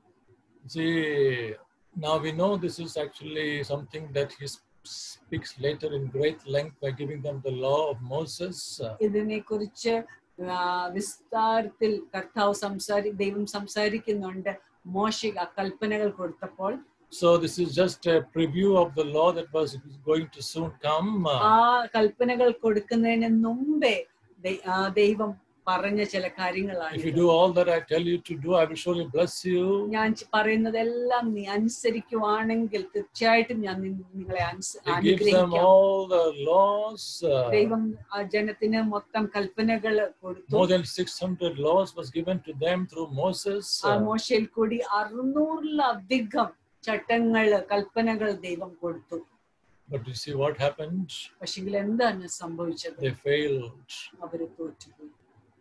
See, now we know this is actually something that he speaks later in great length by giving them the law of Moses. ഇതിനെ കുറിച്ച് വിസ്താരത്തിൽ കർത്താവ് സംസാരി ദൈവം സംസാരിക്കുന്നുണ്ട് മോശയ്ക്ക് ആ കൽപ്പനകൾ കൊടുത്തപ്പോൾ. So this is just a preview of the law that was going to soon come. ആ കൽപ്പനകൾ കൊടുക്കുന്നതിന് മുമ്പേ ദൈവം പറഞ്ഞ ചില കാര്യങ്ങളാണ്. If you do all that I tell you to do, I will surely bless you. ഞാൻ പറയുന്നതെല്ലാം നീ അനുസരിക്കുവാണെങ്കിൽ തീർച്ചയായിട്ടും ഞാൻ നിങ്ങളെ അനുഗ്രഹിക്കാം. All the laws. ദൈവം ആ ജനത്തിന് മൊത്തം കൽപ്പനകൾ കൊടുത്തു. More than six hundred laws was given to them through Moses. ആ മോശയിൽ കൂടി അറുന്നൂറിലധികം ചട്ടങ്ങൾ കൽപ്പനകൾ ദൈവം കൊടുത്തു. But you see what happened? പക്ഷെങ്കിൽ എന്താണ് സംഭവിച്ചത്? They failed. അവര് തോറ്റുപോയി,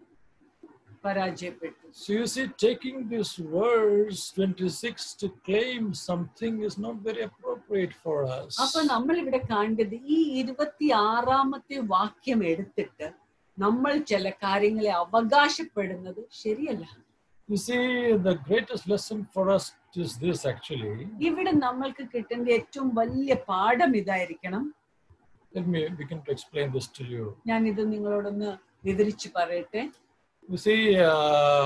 പരാജയപ്പെട്ടു. So you see, taking this verse twenty-six to claim something is not very appropriate for us. അപ്പൊ നമ്മൾ ഇവിടെ കാണേണ്ടത് ഈ ഇരുപത്തി ആറാമത്തെ വാക്യം എടുത്തിട്ട് നമ്മൾ ചില കാര്യങ്ങളെ അവകാശപ്പെടുന്നത് ശരിയല്ല. You see, the greatest lesson for us is this actually. ഇവിടെ നമ്മൾക്ക് കിട്ടേണ്ട ഏറ്റവും വലിയ പാഠം ഇതായിരിക്കണം. Let me begin to explain this to you. ഞാൻ ഇത് നിങ്ങളോടൊന്ന് വിവരിച്ചു പറയട്ടെ. You see, uh,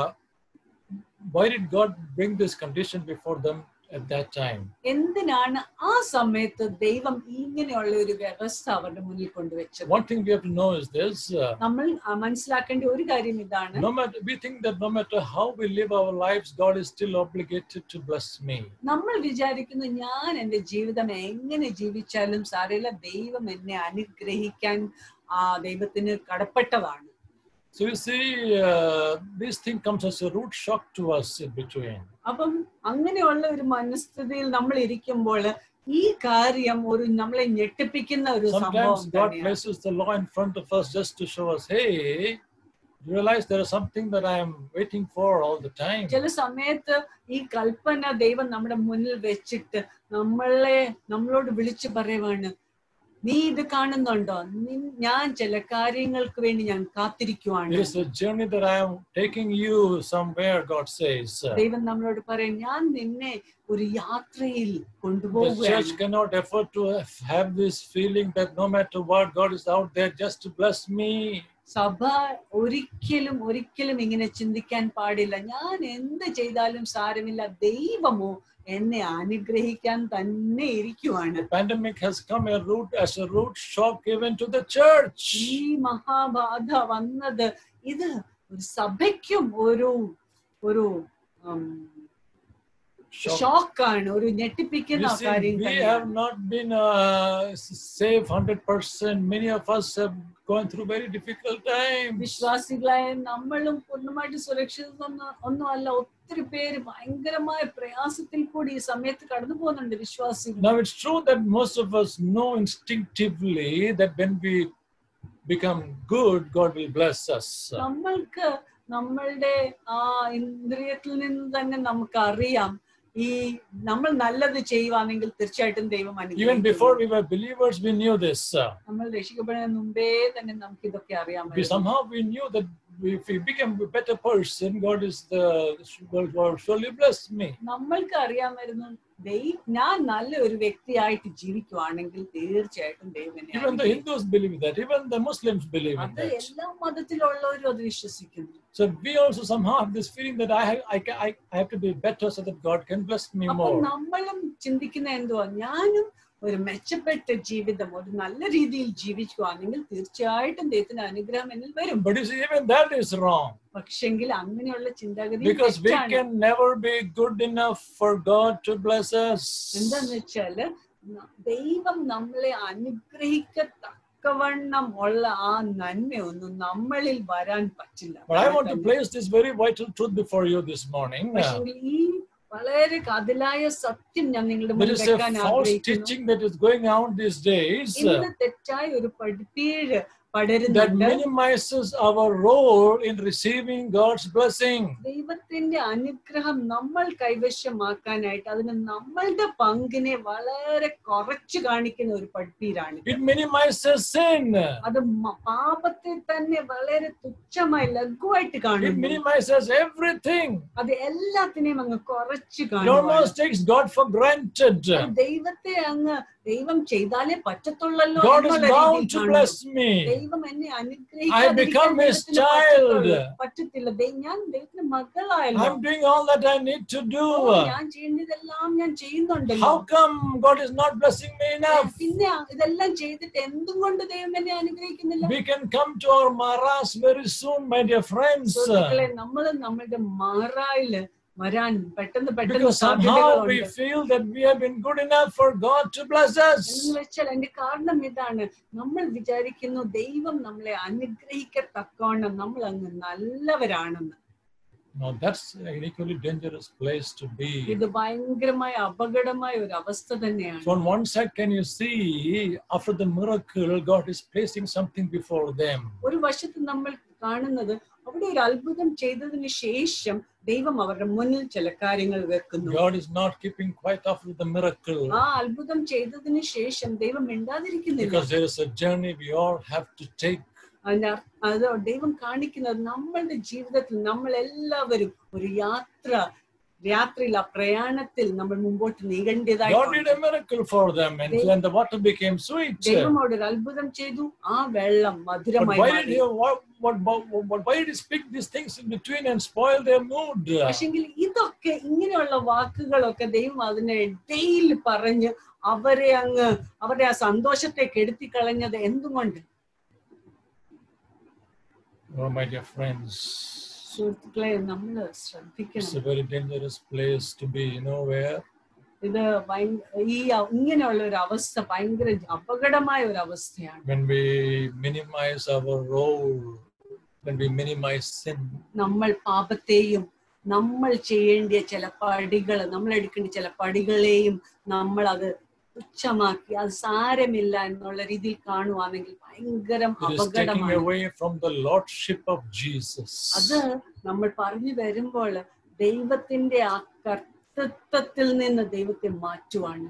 why did God bring this condition before them at that time? എന്തിനാണ് ആ സമയത്ത് ദൈവം ഇങ്ങനെയുള്ള ഒരു വ്യവസ്ഥ അവരുടെ മുന്നിൽ കൊണ്ടുവച്ചത്? One thing we have to know is this. Uh, നമ്മൾ മനസ്സിലാക്കേണ്ട ഒരു കാര്യം ഇതാണ്. no matter, we think that no matter how we live our lives, God is still obligated to bless me. നമ്മൾ വിചാരിക്കുന്നു ഞാൻ എൻ്റെ ജീവിതം എങ്ങനെ ജീവിച്ചാലും സാരമില്ല, ദൈവം എന്നെ അനുഗ്രഹിക്കാൻ ആ ദൈവത്തിന് കടപ്പെട്ടതാണ്. So you see, uh, this thing comes as a root shock to us in between. അപ്പം അങ്ങനെയുള്ള ഒരു മനസ്ഥിതിയിൽ നമ്മൾ ഇരിക്കുമ്പോൾ ഈ കാര്യം ഒരു നമ്മളെ ഞെട്ടിപ്പിക്കുന്ന ഒരു സംഭവം Sometimes God places the law in front of us just to show us, hey, realize there is something that I am waiting for all the time. ചില സമയത്ത് ഈ കൽപ്പന ദൈവം നമ്മുടെ മുന്നിൽ വെച്ചിട്ട് നമ്മളെ നമ്മളോട് വിളിച്ചു പറയുവാണ്, നീ ഇത് കാണുന്നുണ്ടോ, ഞാൻ ചില കാര്യങ്ങൾക്ക് വേണ്ടി ഞാൻ കാത്തിരിക്കുവാണ്. It is a journey that I am taking you somewhere, God says. ദൈവം നമ്മളോട് പറയും, ഞാൻ നിന്നെ ഒരു യാത്രയിൽ The കൊണ്ടുപോകുകയാണ്. church cannot afford to have this feeling that no matter what, God is out there just to bless me. സഭ ഒരിക്കലും ഒരിക്കലും ഇങ്ങനെ ചിന്തിക്കാൻ പാടില്ല, ഞാൻ എന്ത് ചെയ്താലും സാരമില്ല, ദൈവമോ എന്നെ അനുഗ്രഹിക്കാൻ തന്നെ ഇരിക്കുവാണ്. The pandemic has come a root as a root shock even to the church. ഈ മഹാബാധ വന്നത് ഇത് ഒരു സഭയ്ക്കും ഒരു ഒരു ഷോക്കാണ്, ഒരു ഞെട്ടിപ്പിക്കുന്ന കാര്യം. We have not been uh, safe one hundred percent. Many of us have gone through very difficult times. വിശ്വാസികളായ നമ്മളും പൂർണ്ണമായിട്ട് സുരക്ഷിതമൊന്നും ഒന്നും അല്ല. ഒത്തിരി പേര് ഭയങ്കരമായ പ്രയാസത്തിൽ കൂടി ഈ സമയത്ത് കടന്നു പോകുന്നുണ്ട് വിശ്വാസികൾ. Now it's true that most of us know instinctively that when we become good, God will bless us. നമ്മൾക്ക് നമ്മളുടെ ആ ഇന്ദ്രിയത്തിൽ നിന്ന് തന്നെ നമുക്ക് അറിയാം, ഈ നമ്മൾ നല്ലത് ചെയ്യുവാണെങ്കിൽ തീർച്ചയായിട്ടും ദൈവം അനുഗ്രഹിക്കും. Even before we were believers, we knew this. നമ്മൾ രക്ഷിക്കപ്പെടുന്നതിന് മുമ്പേ തന്നെ നമുക്ക് ഇതൊക്കെ അറിയാം. We somehow we knew that if we become a better person, God is the God will surely bless me. നമ്മൾക്ക് അറിയാമായിരുന്നു, ദൈവം ഞാൻ നല്ല ഒരു വ്യക്തിയായിട്ട് ജീവിക്കുവാണെങ്കിൽ തീർച്ചയായിട്ടും ദൈവം എന്നെ Even the Hindus believe that. Even the Muslims believe in അത് that. എല്ലാ മതത്തിലുള്ളവരും അത് വിശ്വസിക്കുന്നു. So we also somehow have this feeling that I have, I, I, I have to be better so that God can bless me അപ്പോൾ more. നമ്മളും ചിന്തിക്കുന്ന എന്തുവാ, ഞാനും ഒരു മെച്ചപ്പെട്ട ജീവിതം ഒരു നല്ല രീതിയിൽ ജീവിക്കുവാണെങ്കിൽ തീർച്ചയായിട്ടും ദൈവത്തിന്റെ അനുഗ്രഹം എന്നിൽ വരും. But you see, even that is wrong. പക്ഷെങ്കിൽ അങ്ങനെയുള്ള ചിന്താഗതി Because we can never be good enough for God to bless us. എന്താന്ന് വെച്ചാല് ദൈവം നമ്മളെ അനുഗ്രഹിക്കത്തക്കവണ്ണം ഉള്ള ആ നന്മയൊന്നും നമ്മളിൽ വരാൻ പറ്റില്ല. But I want to place this very vital truth before you this morning. പക്ഷെങ്കിൽ ഈ വളരെ കാതലായ സത്യം ഞാൻ നിങ്ങളുടെ There മുന്നിൽ is a വെക്കാൻ false ആഗ്രഹിക്കുന്നു. teaching that is going on these days ഇന്ന് തെറ്റായ ഒരു പഠിപ്പീര് that പടരുന്നുണ്ട്. minimizes our role in receiving God's blessing. ദൈവത്തിന്റെ അനുഗ്രഹം നമ്മൾ കൈവശമാക്കാനായിട്ട് അതിന് നമ്മളുടെ പങ്കിനെ വളരെ കുറച്ച് കാണിക്കുന്ന ഒരു പഠിപ്പീരാണ്. It minimizes sin. അത് മ- പാപത്തെ തന്നെ വളരെ തുച്ഛമായി ലഘുവായിട്ട് It കാണുന്നു. minimizes everything. അത് എല്ലാത്തിനെയും അങ്ങ് കുറച്ച് It കാണുന്നു. almost takes God for granted. ദൈവത്തെ അങ്ങ് ദൈവം ചെയ്താലേ പറ്റത്തുള്ളല്ലോ God is എന്നുള്ള bound രീതിയിൽ to കാണുന്നു. bless me. ദൈവം എന്നെ I അനുഗ്രഹിക്കാതിരിക്കാൻ become his ദൈവത്തിന് child. പറ്റത്തുള്ളൂ. പറ്റത്തില്ല. ദൈ- ഞാൻ ദൈവത്തിന്റെ മകളായല്ലോ. I'm doing all that I need to do. ഞാൻ ചെയ്യേണ്ടതെല്ലാം ഞാൻ ചെയ്യുന്നുണ്ടല്ലോ. How come God is not blessing me enough? പിന്നെ ഇതെല്ലാം ചെയ്തിട്ട് എന്തും കൊണ്ട് ദൈവം എന്നെ അനുഗ്രഹിക്കുന്നില്ല? We can come to our maras very soon, my dear friends. സുഹൃത്തുക്കളെ, നമ്മൾ നമ്മളുടെ മാറായില് വരാൻ പെട്ടെന്ന് പെട്ടെന്ന് Because somehow we സാധ്യതകളുണ്ട്. feel that we have been good enough for God to bless us. എന്ന് വെച്ചാൽ അതിന്റെ കാരണം ഇതാണ്, നമ്മൾ വിചാരിക്കുന്നു ദൈവം നമ്മളെ അനുഗ്രഹിക്കത്തക്കവണ്ണം നമ്മൾ അങ്ങ് നല്ലവരാണെന്ന്. Now that's an equally dangerous place to be. ഇത് ഭയങ്കരമായ അപകടമായ ഒരു അവസ്ഥ തന്നെയാണ്. So on one side, can you see, after the miracle, God is placing something before them. ഒരു വശത്ത് നമ്മൾ കാണുന്നത് അവിടെ ഒരു അത്ഭുതം ചെയ്തതിന് ശേഷം ദൈവം അവരുടെ മുന്നിൽ ചില കാര്യങ്ങൾ വെക്കുന്നു. God is not keeping quiet after the miracle. ആ അത്ഭുതം ചെയ്തതിന് ശേഷം ദൈവം മിണ്ടാതിരിക്കുന്നില്ല. Because there is a journey we all have to take. അതിന്റെ അത് ദൈവം കാണിക്കുന്നത് നമ്മളുടെ ജീവിതത്തിൽ നമ്മൾ എല്ലാവരും ഒരു യാത്ര യാത്രയിൽ ആ പ്രയാണത്തിൽ നമ്മൾ മുമ്പോട്ട് God നീങ്ങേണ്ടതായിട്ട് did a miracle for them, and then the water became sweet. ദൈവം അവിടെ ഒരു അത്ഭുതം ചെയ്തു, ആ വെള്ളം But മധുരമായി why did മാറി. he, what, what, what, why did he speak these things in between and spoil their mood? പക്ഷെങ്കിൽ ഇതൊക്കെ ഇങ്ങനെയുള്ള വാക്കുകളൊക്കെ ദൈവം അതിനെ ഇടയിൽ പറഞ്ഞ് അവരെ അങ്ങ് അവരുടെ ആ സന്തോഷത്തെ കെടുത്തി കളഞ്ഞത് എന്തുകൊണ്ട്? Oh, my dear friends, സുഹൃത്തുക്കളെ, നമ്മൾ it's ശ്രദ്ധിക്കണം. a very dangerous place to be, you know where? ഇത് ഈ ഇങ്ങനെയുള്ള ഒരു അവസ്ഥ ഭയങ്കര അപകടമായ ഒരു അവസ്ഥയാണ്. When we minimize our role when we minimize sin. നമ്മൾ പാപത്തെയും നമ്മൾ ചെയ്യേണ്ട ചില പടികൾ നമ്മൾ എടുക്കേണ്ട ചില പടികളെയും നമ്മൾ അത് തുച്ഛമാക്കി അത് സാരമില്ല എന്നുള്ള രീതിയിൽ കാണുവാണെങ്കിൽ ഭയങ്കരം It is taking അപകടമാണ്. away from the lordship of Jesus. അത് നമ്മൾ പറഞ്ഞു വരുമ്പോൾ ദൈവത്തിന്റെ ആ കർത്തൃത്വത്തിൽ നിന്ന് ദൈവത്തെ മാറ്റുവാണ്.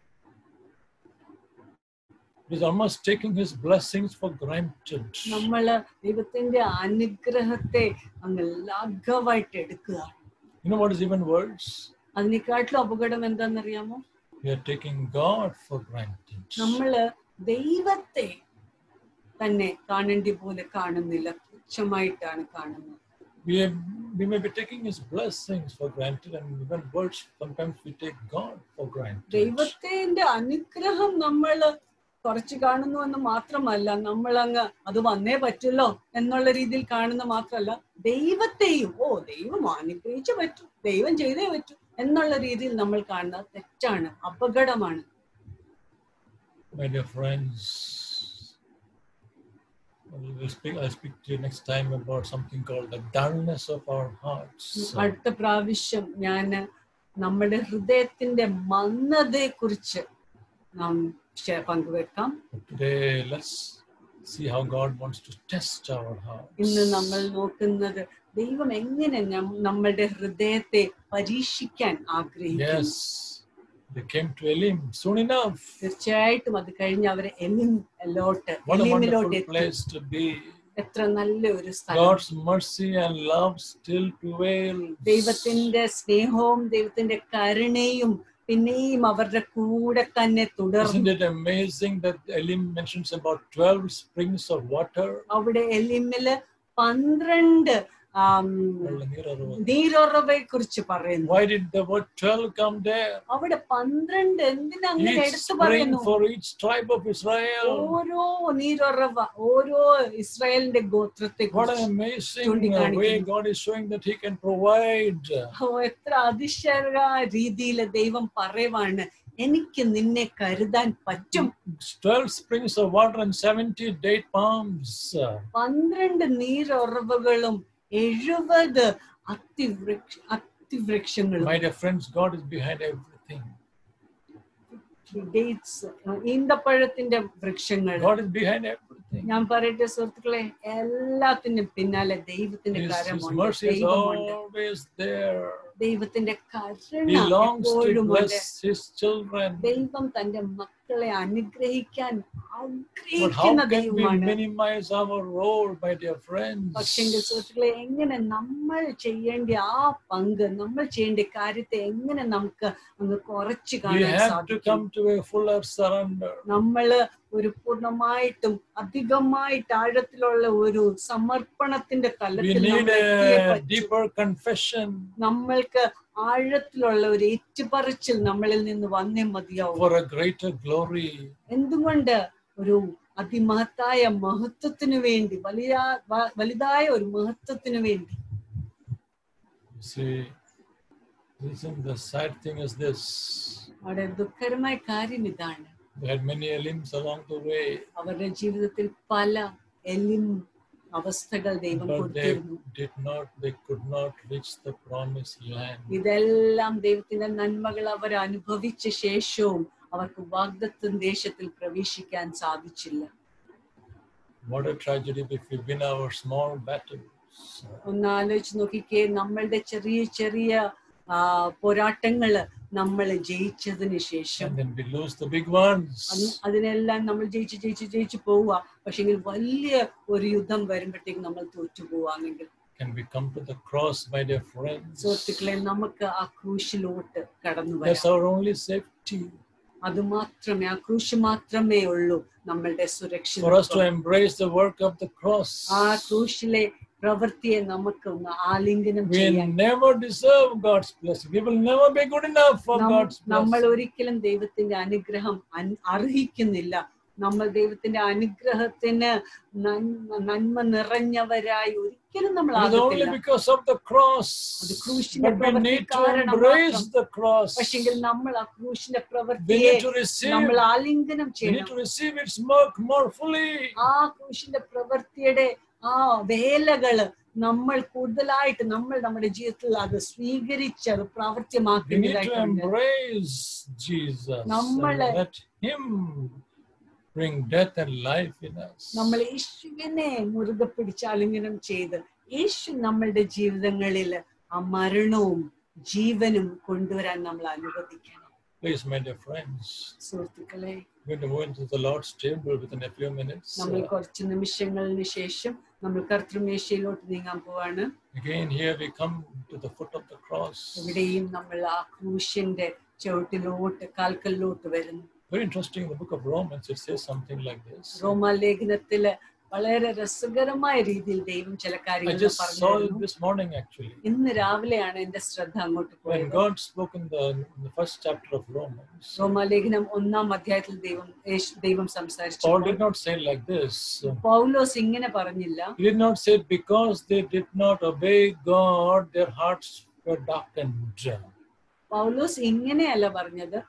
It is almost taking his blessings for granted. നമ്മള് ദൈവത്തിന്റെ അനുഗ്രഹത്തെ അങ്ങ് ലഘുവായിട്ട് എടുക്കുക. You know what is even worse? അതിനെക്കാട്ടിലും അപകടം എന്താണെന്നറിയാമോ? We are taking God for granted. നമ്മള് ദൈവത്തെ തന്നെ കാണേണ്ടി പോലെ കാണുന്നില്ല, തുച്ഛമായിട്ടാണ് കാണുന്നത്. We, have, we may be taking his blessings for granted, and even worse, sometimes we take God for granted. ദൈവത്തിന്റെ അനുഗ്രഹം നമ്മള് കുറച്ച് കാണുന്നു എന്ന് മാത്രമല്ല, നമ്മളങ്ങ് അത് വന്നേ പറ്റുമല്ലോ എന്നുള്ള രീതിയിൽ കാണുന്ന മാത്രമല്ല, ദൈവത്തെയും ഓ ദൈവം അനുഗ്രഹിച്ചു പറ്റൂ, ദൈവം ചെയ്തേ പറ്റൂ എന്നുള്ള രീതിയിൽ നമ്മൾ കാണുന്നത് തെറ്റാണ്, അപകടമാണ്. My dear friends, I'll speak, I'll speak to you next time about something called the dullness of our hearts. അടുത്ത പ്രാവശ്യം ഞാൻ നമ്മുടെ ഹൃദയത്തിന്റെ മന്ദതയെ കുറിച്ച് നാം പങ്കുവെക്കാം. Today, let's see how God wants to test our hearts. ഇന്ന് നമ്മൾ നോക്കുന്നത് ദൈവം എങ്ങനെ നമ്മളുടെ ഹൃദയത്തെ പരീക്ഷിക്കാൻ ആഗ്രഹിക്കുന്നു. Yes, they came to Elim soon enough. തീർച്ചയായിട്ടും അത് കഴിഞ്ഞ് അവരെ എലിമിലോട്ട് What a എലിമിലോട്ട് wonderful എത്തി. place to be. എത്ര നല്ല ഒരു സ്ഥലം. God's mercy and love still prevails. ദൈവത്തിന്റെ സ്നേഹവും ദൈവത്തിന്റെ കരുണയും പിന്നെയും അവരുടെ കൂടെ തന്നെ തുടർന്നു. Isn't it amazing that Elim mentions about twelve springs of water? അവിടെ എലിമില് പന്ത്രണ്ട് നീരുറവയെ കുറിച്ച് പറയുന്നു. Why did the word twelve come there? അവിടെ പന്ത്രണ്ട് എന്തിനാ അങ്ങനെ Each എടുത്തു spring പറയുന്നു? for each tribe of Israel. ഓരോ നീരുറവ ഓരോ ഇസ്രായേലിന്റെ ഗോത്രത്തെ What an amazing way God is showing that he can provide. എത്ര അതിശയ രീതിയിൽ ദൈവം പറയുവാണ്, എനിക്ക് നിന്നെ കരുതാൻ പറ്റും. twelve springs of water and seventy date palms. പന്ത്രണ്ട് നീരുറവുകളും എഴുപത് അത്തിവൃക്ഷ അത്തിവൃക്ഷങ്ങളും. My dear friends, God is behind everything. Dates ഈന്തപ്പഴത്തിന്റെ വൃക്ഷങ്ങൾ. God is behind everything. ഞാൻ പറയട്ടെ സുഹൃത്തുക്കളെ, എല്ലാത്തിനും പിന്നാലെ ദൈവത്തിന്റെ His, his കരമുണ്ട്, mercy is ദൈവമുണ്ട്. always there. ദൈവത്തിന്റെ കരുണ He longs to എപ്പോഴും ഉണ്ട്. bless his children. ദൈവം തന്റെ മക്കളെ അനുഗ്രഹിക്കാൻ But how ആഗ്രഹിക്കുന്ന can we ദൈവമാണ്. minimize our role, my dear friends? പക്ഷെങ്കിൽ സുഹൃത്തുക്കളെ, എങ്ങനെ നമ്മൾ ചെയ്യേണ്ട ആ പങ്ക്, നമ്മൾ ചെയ്യേണ്ട കാര്യത്തെ എങ്ങനെ നമുക്ക് അങ്ങ് കുറച്ച് We കാണാൻ have to സാധിക്കും? come to a fuller surrender. നമ്മള് ഒരു പൂർണ്ണമായിട്ടും അധികമായിട്ട് ആഴത്തിലുള്ള ഒരു സമർപ്പണത്തിന്റെ We തലത്തിൽ need നമ്മൾ എത്തിയേ a പറ്റൂ. deeper confession നമ്മൾക്ക് ആഴത്തിലുള്ള ഒരു ഏറ്റുപറച്ചിൽ നമ്മളിൽ നിന്ന് വന്നേ മതിയാവും. for a greater glory. എന്തുകൊണ്ട്? ഒരു അതിമഹത്തായ മഹത്വത്തിനു വേണ്ടി, വലിയ വലുതായ ഒരു മഹത്വത്തിനു വേണ്ടി. See, listen, the sad thing is this. അവിടെ ദുഃഖകരമായ കാര്യം ഇതാണ്, They had many elims along the way, അവരുടെ ജീവിതത്തിൽ പല എലിം അവസ്ഥകൾ ദൈവം but they കൊടുത്തിരുന്നു. did not, they could not reach the promised land. ഇതെല്ലാം ദൈവത്തിന്റെ നന്മകൾ അവർ അനുഭവിച്ച ശേഷവും അവർക്ക് വാഗ്ദത്ത ദേശത്തിൽ പ്രവേശിക്കാൻ സാധിച്ചില്ല. What a tragedy if we win our small battles. ഒന്ന് ആലോചിച്ച് നോക്കിക്കേ, നമ്മളുടെ ചെറിയ ചെറിയ ആ പോരാട്ടങ്ങള് നമ്മൾ ജയിച്ചതിന് ശേഷം And then we lose the big ones. അതിനെല്ലാം നമ്മൾ ജയിച്ച് ജയിച്ച് ജയിച്ച് പോവുക. പക്ഷെങ്കിൽ വലിയ ഒരു യുദ്ധം വരുമ്പോഴത്തേക്ക് നമ്മൾ തോറ്റു പോവാണെങ്കിൽ, Can we come to the cross, my dear friends? സുഹൃത്തുക്കളെ, നമുക്ക് ആ ക്രൂശിലോട്ട് കടന്നു That's വരാം. our only safety. അത് മാത്രമേ, ആ ക്രൂശ് മാത്രമേ ഉള്ളൂ നമ്മളുടെ For us to സുരക്ഷിതത്വം. embrace the work of the cross. ആ ക്രൂശിലെ പ്രവൃത്തിയെ നമുക്ക് ഒന്ന് ആലിംഗനം We ചെയ്യാൻ. never deserve God's blessing. We will never be good enough for God's നമ്മൾ blessing. ഒരിക്കലും ദൈവത്തിന്റെ അനുഗ്രഹം അർഹിക്കുന്നില്ല. നമ്മൾ ദൈവത്തിന്റെ അനുഗ്രഹത്തിന് നന്മ നിറഞ്ഞവരായി ഒരിക്കലും നമ്മൾ It is only ആകത്തില്ല. because of the cross. അത് ക്രൂശിന്റെ But we പ്രവൃത്തി need to കാരണം embrace മാത്രം. the cross. പക്ഷെങ്കിൽ നമ്മൾ ആ ക്രൂശിന്റെ We പ്രവൃത്തിയെ need to receive. നമ്മൾ ആലിംഗനം We need ചെയ്യണം. to receive its work more fully. ആ ക്രൂശിന്റെ പ്രവൃത്തിയുടെ ആ വേലകള് നമ്മൾ കൂടുതലായിട്ട് നമ്മൾ നമ്മുടെ ജീവിതത്തിൽ അത് സ്വീകരിച്ച് അത് We need to പ്രാവർത്തിയമാക്കേണ്ടതായിട്ടുണ്ട്. embrace Jesus and നമ്മള് let Him bring death and life in us. നമ്മൾ യേശുവിനെ മുറുകെ പിടിച്ച് ആലിംഗനം ചെയ്ത് യേശു നമ്മളുടെ ജീവിതങ്ങളിൽ ആ മരണവും ജീവനും കൊണ്ടുവരാൻ നമ്മൾ അനുവദിക്കണം. Please, my dear friends, സുഹൃത്തുക്കളെ, we're going to move into the Lord's table within a few minutes. നമ്മൾ Uh, കുറച്ച് നിമിഷങ്ങൾക്ക് ശേഷം നമ്മൾ കർത്തൃമേശയിലോട്ട് നീങ്ങാൻ പോവാണ്. again, here we come to the foot of the cross. ഇവിടെയും നമ്മൾ ആ ക്രൂശിന്റെ ചുവട്ടിലോട്ട് കാൽക്കലിലോട്ട് വരുന്നു. Very interesting. In the book of Romans, it says something like this. റോമാലേഖനത്തില് വളരെ രസകരമായ രീതിയിൽ ദൈവം ചില I കാര്യങ്ങൾ just saw it പറഞ്ഞു. this morning, actually. ഇന്ന് രാവിലെയാണ് എന്റെ ശ്രദ്ധ അങ്ങോട്ട് When പോയത്. God spoke in the, in the first chapter of Romans, റോമാലേഖനം ഒന്നാം അധ്യായത്തിൽ ദൈവം യേശു- ദൈവം സംസാരിച്ചു. Paul did not say like this. പൗലോസ് ഇങ്ങനെ പറഞ്ഞില്ല. He did not say because they did not obey God, their hearts were darkened. പൗലോസ് ഇങ്ങനെയല്ല പറഞ്ഞത്,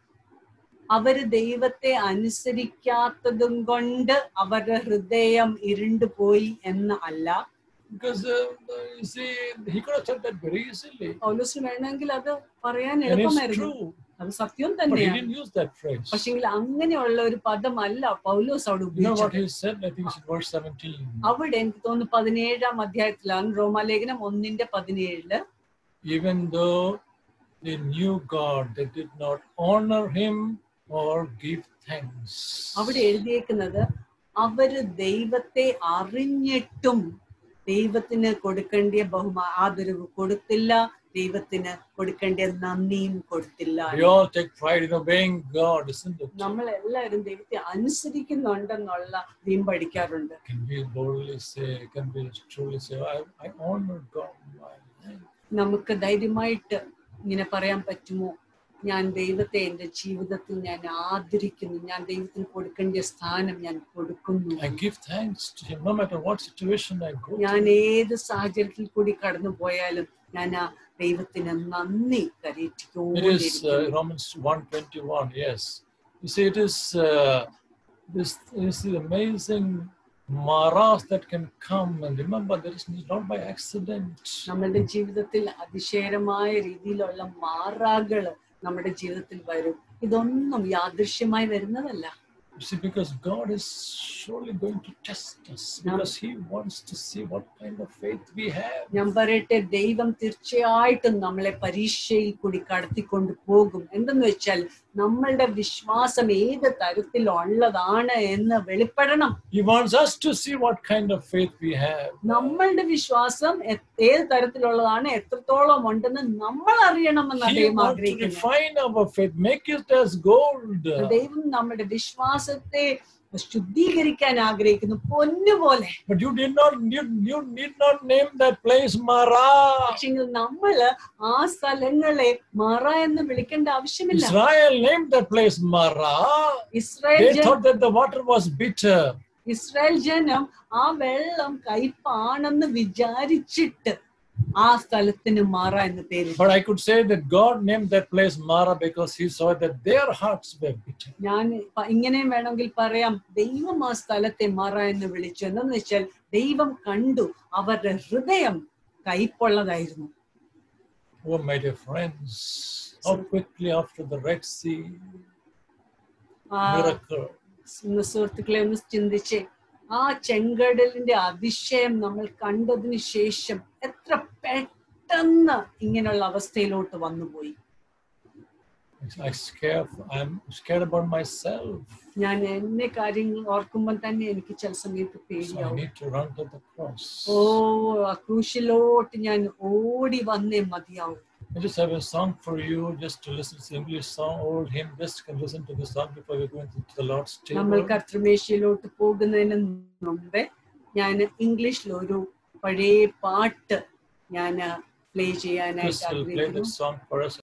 അവര് ദൈവത്തെ അനുസരിക്കാത്തതും കൊണ്ട് അവരുടെ ഹൃദയം ഇരുണ്ടുപോയി എന്ന് അല്ല. Because uh, you see, he could have said that very easily. പൗലോസിന് വേണമെങ്കിൽ അത് പറയാൻ And it's എളുപ്പമായിരുന്നു. true. അത് സത്യം But he തന്നെയാണ്. didn't use that phrase. പക്ഷെങ്കിൽ അങ്ങനെയുള്ള ഒരു പദമല്ല പൗലോസ് അവിടെ You know what ഉപയോഗിച്ചത്. he said? I think it's in verse seventeen. അവിടെ എനിക്ക് തോന്നുന്നു പതിനേഴാം അധ്യായത്തിലാണ് റോമാലേഖനം ഒന്നിന്റെ പതിനേഴില് Even though they knew God, they did not honor him or give thanks. അവിടെ എഴുതിയേക്കുന്നത് അവര് ദൈവത്തെ അറിഞ്ഞിട്ടും ദൈവത്തിന് കൊടുക്കേണ്ട ബഹുമാ ആദരവ് കൊടുത്തില്ല, ദൈവത്തിന് കൊടുക്കേണ്ട നന്ദിയും കൊടുത്തില്ല. We all take pride in obeying God, isn't it? നമ്മൾ എല്ലാവരും ദൈവത്തെ അനുസരിക്കുന്നുണ്ടെന്നുള്ള വീമ്പടിക്കാറുണ്ട്. Can we boldly say, can we truly say, I, I honor God in my life? നമുക്ക് ധൈര്യമായിട്ട് ഇങ്ങനെ പറയാൻ പറ്റുമോ? ഞാൻ ദൈവത്തെ എൻ്റെ ജീവിതത്തിൽ ഞാൻ ആദരിക്കുന്നു, ഞാൻ ദൈവത്തിന് കൊടുക്കേണ്ട സ്ഥാനം ഞാൻ കൊടുക്കുന്നു, I give thanks to him no matter what situation I go ഞാൻ through. ഏത് സാഹചര്യത്തിൽ കൂടി കടന്നു പോയാലും ഞാൻ ആ ദൈവത്തിന് നന്ദി It is uh, കരയിട്ടിരിക്കുന്നു. Romans one twenty-one, yes. You see, it is uh, this, this is amazing maras that can come, and remember, that is not by accident. നമ്മളുടെ ജീവിതത്തിൽ അതിശയകരമായ രീതിയിലുള്ള മാറാകള് നമ്മുടെ ജീവിതത്തിൽ വരും. ഇതൊന്നും യാദൃശ്യമായി വരുന്നതല്ല. You see, because God is surely going to test us, because he wants to see what kind of faith we have. ഞാൻ പറയട്ടെ, ദൈവം തീർച്ചയായിട്ടും നമ്മളെ പരീക്ഷയിൽ കൂടി കടത്തിക്കൊണ്ട് പോകും. എന്തെന്ന് വെച്ചാൽ നമ്മളുടെ വിശ്വാസം ഏത് തരത്തിലുള്ളതാണ് എന്ന് വെളിപ്പെടണം. He wants us to see what kind of faith we have. നമ്മളുടെ വിശ്വാസം എ- ഏത് തരത്തിലുള്ളതാണ്, എത്രത്തോളം ഉണ്ടെന്ന് നമ്മൾ അറിയണമെന്ന് He ദൈവം wants to ആഗ്രഹിക്കുന്നു. refine our faith, make it as gold. ദൈവം നമ്മുടെ വിശ്വാസത്തെ ശുദ്ധീകരിക്കാൻ ആഗ്രഹിക്കുന്നു, പൊന്നുപോലെ. But you did not, you, you did not name that place Mara. പക്ഷെങ്കിൽ നമ്മള് ആ സ്ഥലങ്ങളെ മറ എന്ന് വിളിക്കേണ്ട ആവശ്യമില്ല. Israel named that place Mara. Israel They ജനം thought that the water was bitter. Israel ജനം ആ വെള്ളം കയ്പാണെന്ന് വിചാരിച്ചിട്ട് ആ സ്ഥലത്തിന് മറ എന്ന് പേര്. But I could say that God named that place Mara because he saw that their hearts were bitter. ഞാൻ പ- ഇങ്ങനെയും വേണമെങ്കിൽ പറയാം, ദൈവം ആ സ്ഥലത്തെ മറ എന്ന് വിളിച്ചു. എന്തെന്ന് വെച്ചാൽ ദൈവം കണ്ടു അവരുടെ ഹൃദയം കയ്പുള്ളതായിരുന്നു. Oh, my dear friends, how quickly after the Red Sea ആ miracle, ഒന്ന് സുഹൃത്തുക്കളെ ഒന്ന് ചിന്തിച്ചേ, ആ ചെങ്കടലിന്റെ അതിശയം നമ്മൾ കണ്ടതിന് ശേഷം എത്ര പെട്ടെന്ന് ഇങ്ങനെയുള്ള അവസ്ഥയിലോട്ട് വന്നുപോയി. I scare, I'm scared about myself. ഞാൻ എന്നെ കാര്യങ്ങൾ ഓർക്കുമ്പോൾ തന്നെ എനിക്ക് ചില സമയത്ത് So I പേടിയാവും. need to run to the cross. ഓ, ആ ക്രൂശിലോട്ട് ഞാൻ ഓടി വന്നേ മതിയാവും. I just have a song for you, just to listen to the English song, old hymn. Just can listen to the song before we go into the Lord's നമ്മൾ table. കർത്തൃമേശയിലോട്ട് പോകുന്നതിന് മുമ്പേ ഞാൻ ഇംഗ്ലീഷിൽ ഒരു പഴയ പാട്ട് ഞാൻ പ്ലേ ചെയ്യാനായിട്ട് Chris will play ആഗ്രഹിക്കുന്നു. that song for us.